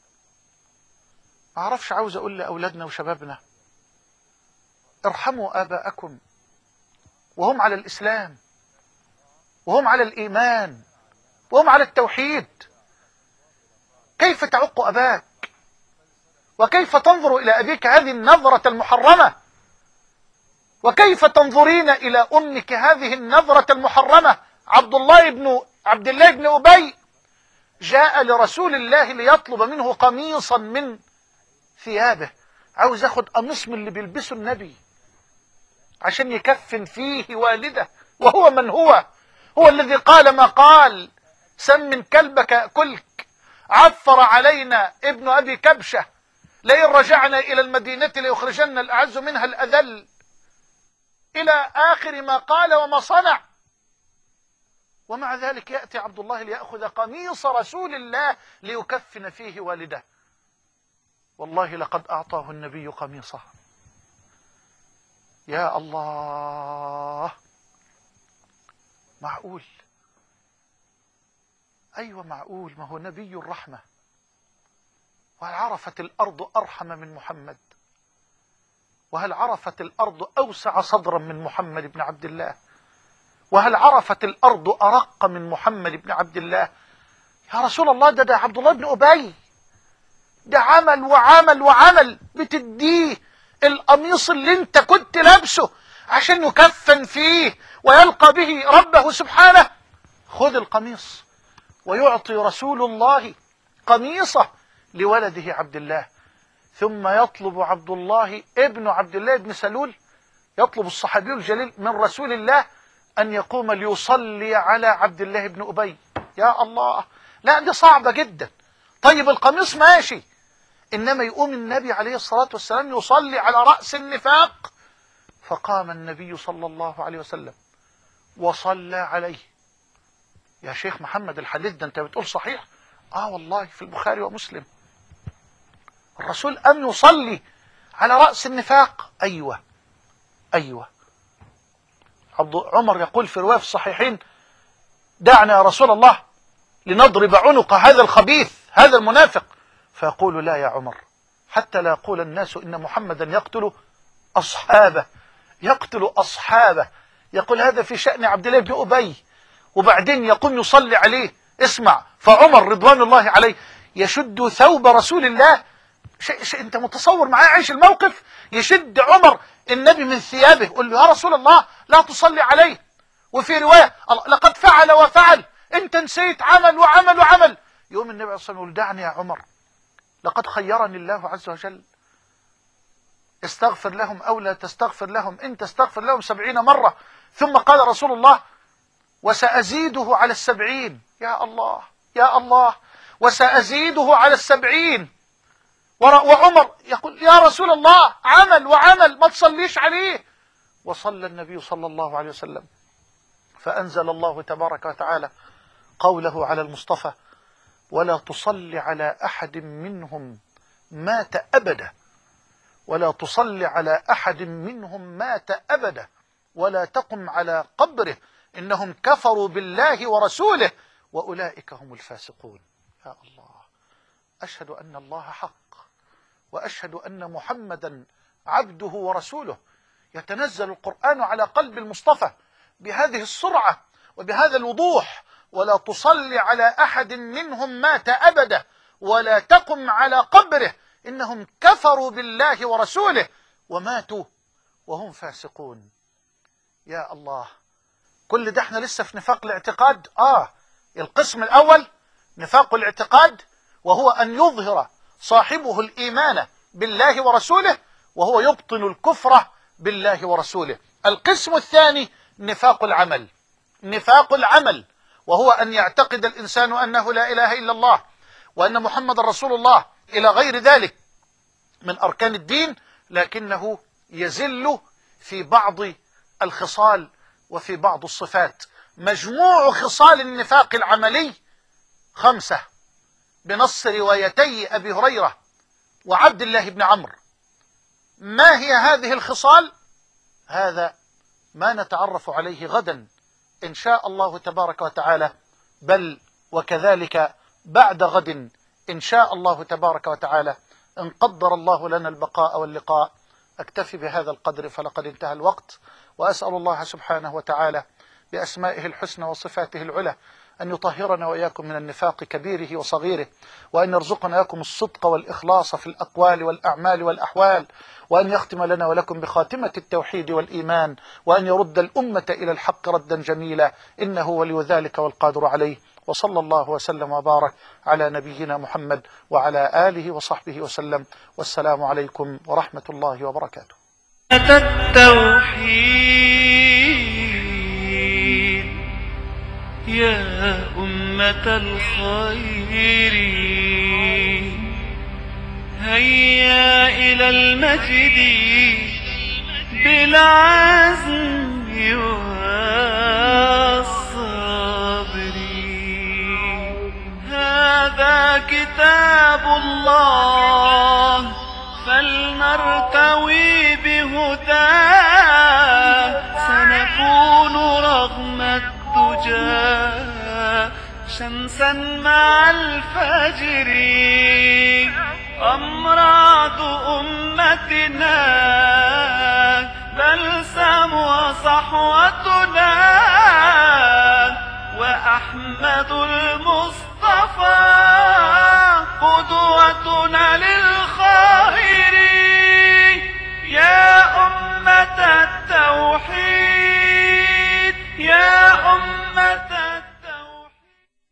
ما أعرفش عاوز أقول لأولادنا وشبابنا ارحموا آباءكم وهم على الإسلام وهم على الإيمان وهم على التوحيد. كيف تعق أباك وكيف تنظر إلى أبيك هذه النظرة المحرمة وكيف تنظرين إلى أمك هذه النظرة المحرمة. عبد الله بن عبد الله بن أبي جاء لرسول الله ليطلب منه قميصا من ثيابه. عاوز ياخد قميص من اللي بيلبسه النبي عشان يكفن فيه والده وهو من هو هو الذي قال ما قال سمن كلبك يأكلك عفر علينا ابن أبي كبشة لئن رجعنا إلى المدينة ليخرجن الأعز منها الأذل إلى آخر ما قال وما صنع. ومع ذلك يأتي عبد الله ليأخذ قميص رسول الله ليكفن فيه والده. والله لقد أعطاه النبي قميصه. يا الله معقول؟ أيوة معقول. ما هو نبي الرحمة وهل عرفت الأرض أرحم من محمد؟ وهل عرفت الأرض أوسع صدرا من محمد بن عبد الله؟ وهل عرفت الأرض أرق من محمد بن عبد الله؟ يا رسول الله، ده ده عبد الله بن أبي، ده عمل وعمل وعمل، بتديه القميص اللي انت كنت لابسه عشان يكفن فيه ويلقى به ربه سبحانه. خذ القميص، ويعطي رسول الله قميصه لولده عبد الله. ثم يطلب عبد الله ابن عبد الله بن سلول، يطلب الصحابي الجليل من رسول الله أن يقوم ليصلي على عبد الله بن أبي. يا الله، لا دي صعبة جدا. طيب القميص ماشي، إنما يقوم النبي عليه الصلاة والسلام يصلي على رأس النفاق. فقام النبي صلى الله عليه وسلم وصلى عليه. يا شيخ محمد، الحديث ده أنت بتقول صحيح؟ آه والله في البخاري ومسلم. الرسول أم يصلي على رأس النفاق؟ أيوة أيوة. عبد عمر يقول في رواية في الصحيحين: دعنا يا رسول الله لنضرب عنق هذا الخبيث هذا المنافق. فيقول: لا يا عمر، حتى لا يقول الناس إن محمدا يقتل أصحابه يقتل أصحابه. يقول هذا في شأن عبد الله بن أبي، وبعدين يقوم يصلي عليه. اسمع، فعمر رضوان الله عليه يشد ثوب رسول الله. شيء شيء انت متصور معاه عيش الموقف؟ يشد عمر النبي من ثيابه، يقول له: يا رسول الله لا تصلي عليه. وفي رواية: لقد فعل وفعل، انت نسيت عمل وعمل وعمل. يوم النبي عليه الصلاة والسلام يقول: دعني يا عمر، لقد خيرني الله عز وجل، استغفر لهم أو لا تستغفر لهم، إن تستغفر لهم سبعين مرة. ثم قال رسول الله: وسأزيده على السبعين. يا الله يا الله، وسأزيده على السبعين. وعمر يقول: يا رسول الله عمل وعمل، ما تصليش عليه. وصلى النبي صلى الله عليه وسلم، فأنزل الله تبارك وتعالى قوله على المصطفى: ولا تصل على أحد منهم مات أبدا، ولا تصل على أحد منهم مات أبدا، ولا تقم على قبره، إنهم كفروا بالله ورسوله وأولئك هم الفاسقون. يا الله، أشهد أن الله حق، وأشهد أن محمدا عبده ورسوله. يتنزل القرآن على قلب المصطفى بهذه السرعة وبهذا الوضوح: ولا تصلي على أحد منهم مات أبدا، ولا تقم على قبره، إنهم كفروا بالله ورسوله وماتوا وهم فاسقون. يا الله، كل ده احنا لسه في نفاق الاعتقاد. آه القسم الأول نفاق الاعتقاد، وهو أن يظهر صاحبه الإيمان بالله ورسوله وهو يبطن الكفر بالله ورسوله. القسم الثاني نفاق العمل، نفاق العمل وهو أن يعتقد الإنسان أنه لا إله إلا الله وأن محمد رسول الله إلى غير ذلك من أركان الدين، لكنه يزل في بعض الخصال وفي بعض الصفات. مجموع خصال النفاق العملي خمسة بنص روايتي أبي هريرة وعبد الله بن عمرو. ما هي هذه الخصال؟ هذا ما نتعرف عليه غدا إن شاء الله تبارك وتعالى، بل وكذلك بعد غد إن شاء الله تبارك وتعالى، إن قدر الله لنا البقاء واللقاء. أكتفي بهذا القدر فلقد انتهى الوقت، وأسأل الله سبحانه وتعالى بأسمائه الحسنى وصفاته العلى أن يطهرنا وإياكم من النفاق كبيره وصغيره، وأن يرزقنا إياكم الصدق والإخلاص في الأقوال والأعمال والأحوال، وأن يختم لنا ولكم بخاتمة التوحيد والإيمان، وأن يرد الأمة إلى الحق ردا جميلا، إنه ولي ذلك والقادر عليه. وصلى الله وسلم وبارك على نبينا محمد وعلى آله وصحبه وسلم، والسلام عليكم ورحمة الله وبركاته. التوحيد يا أمة الخير، هيا إلى المجد بالعزم والصبر. هذا كتاب الله فلنرتوي بهداه، سنكون رغم الدجى شمسا مع الفجر. أمراض أمتنا بلسم وصحوتنا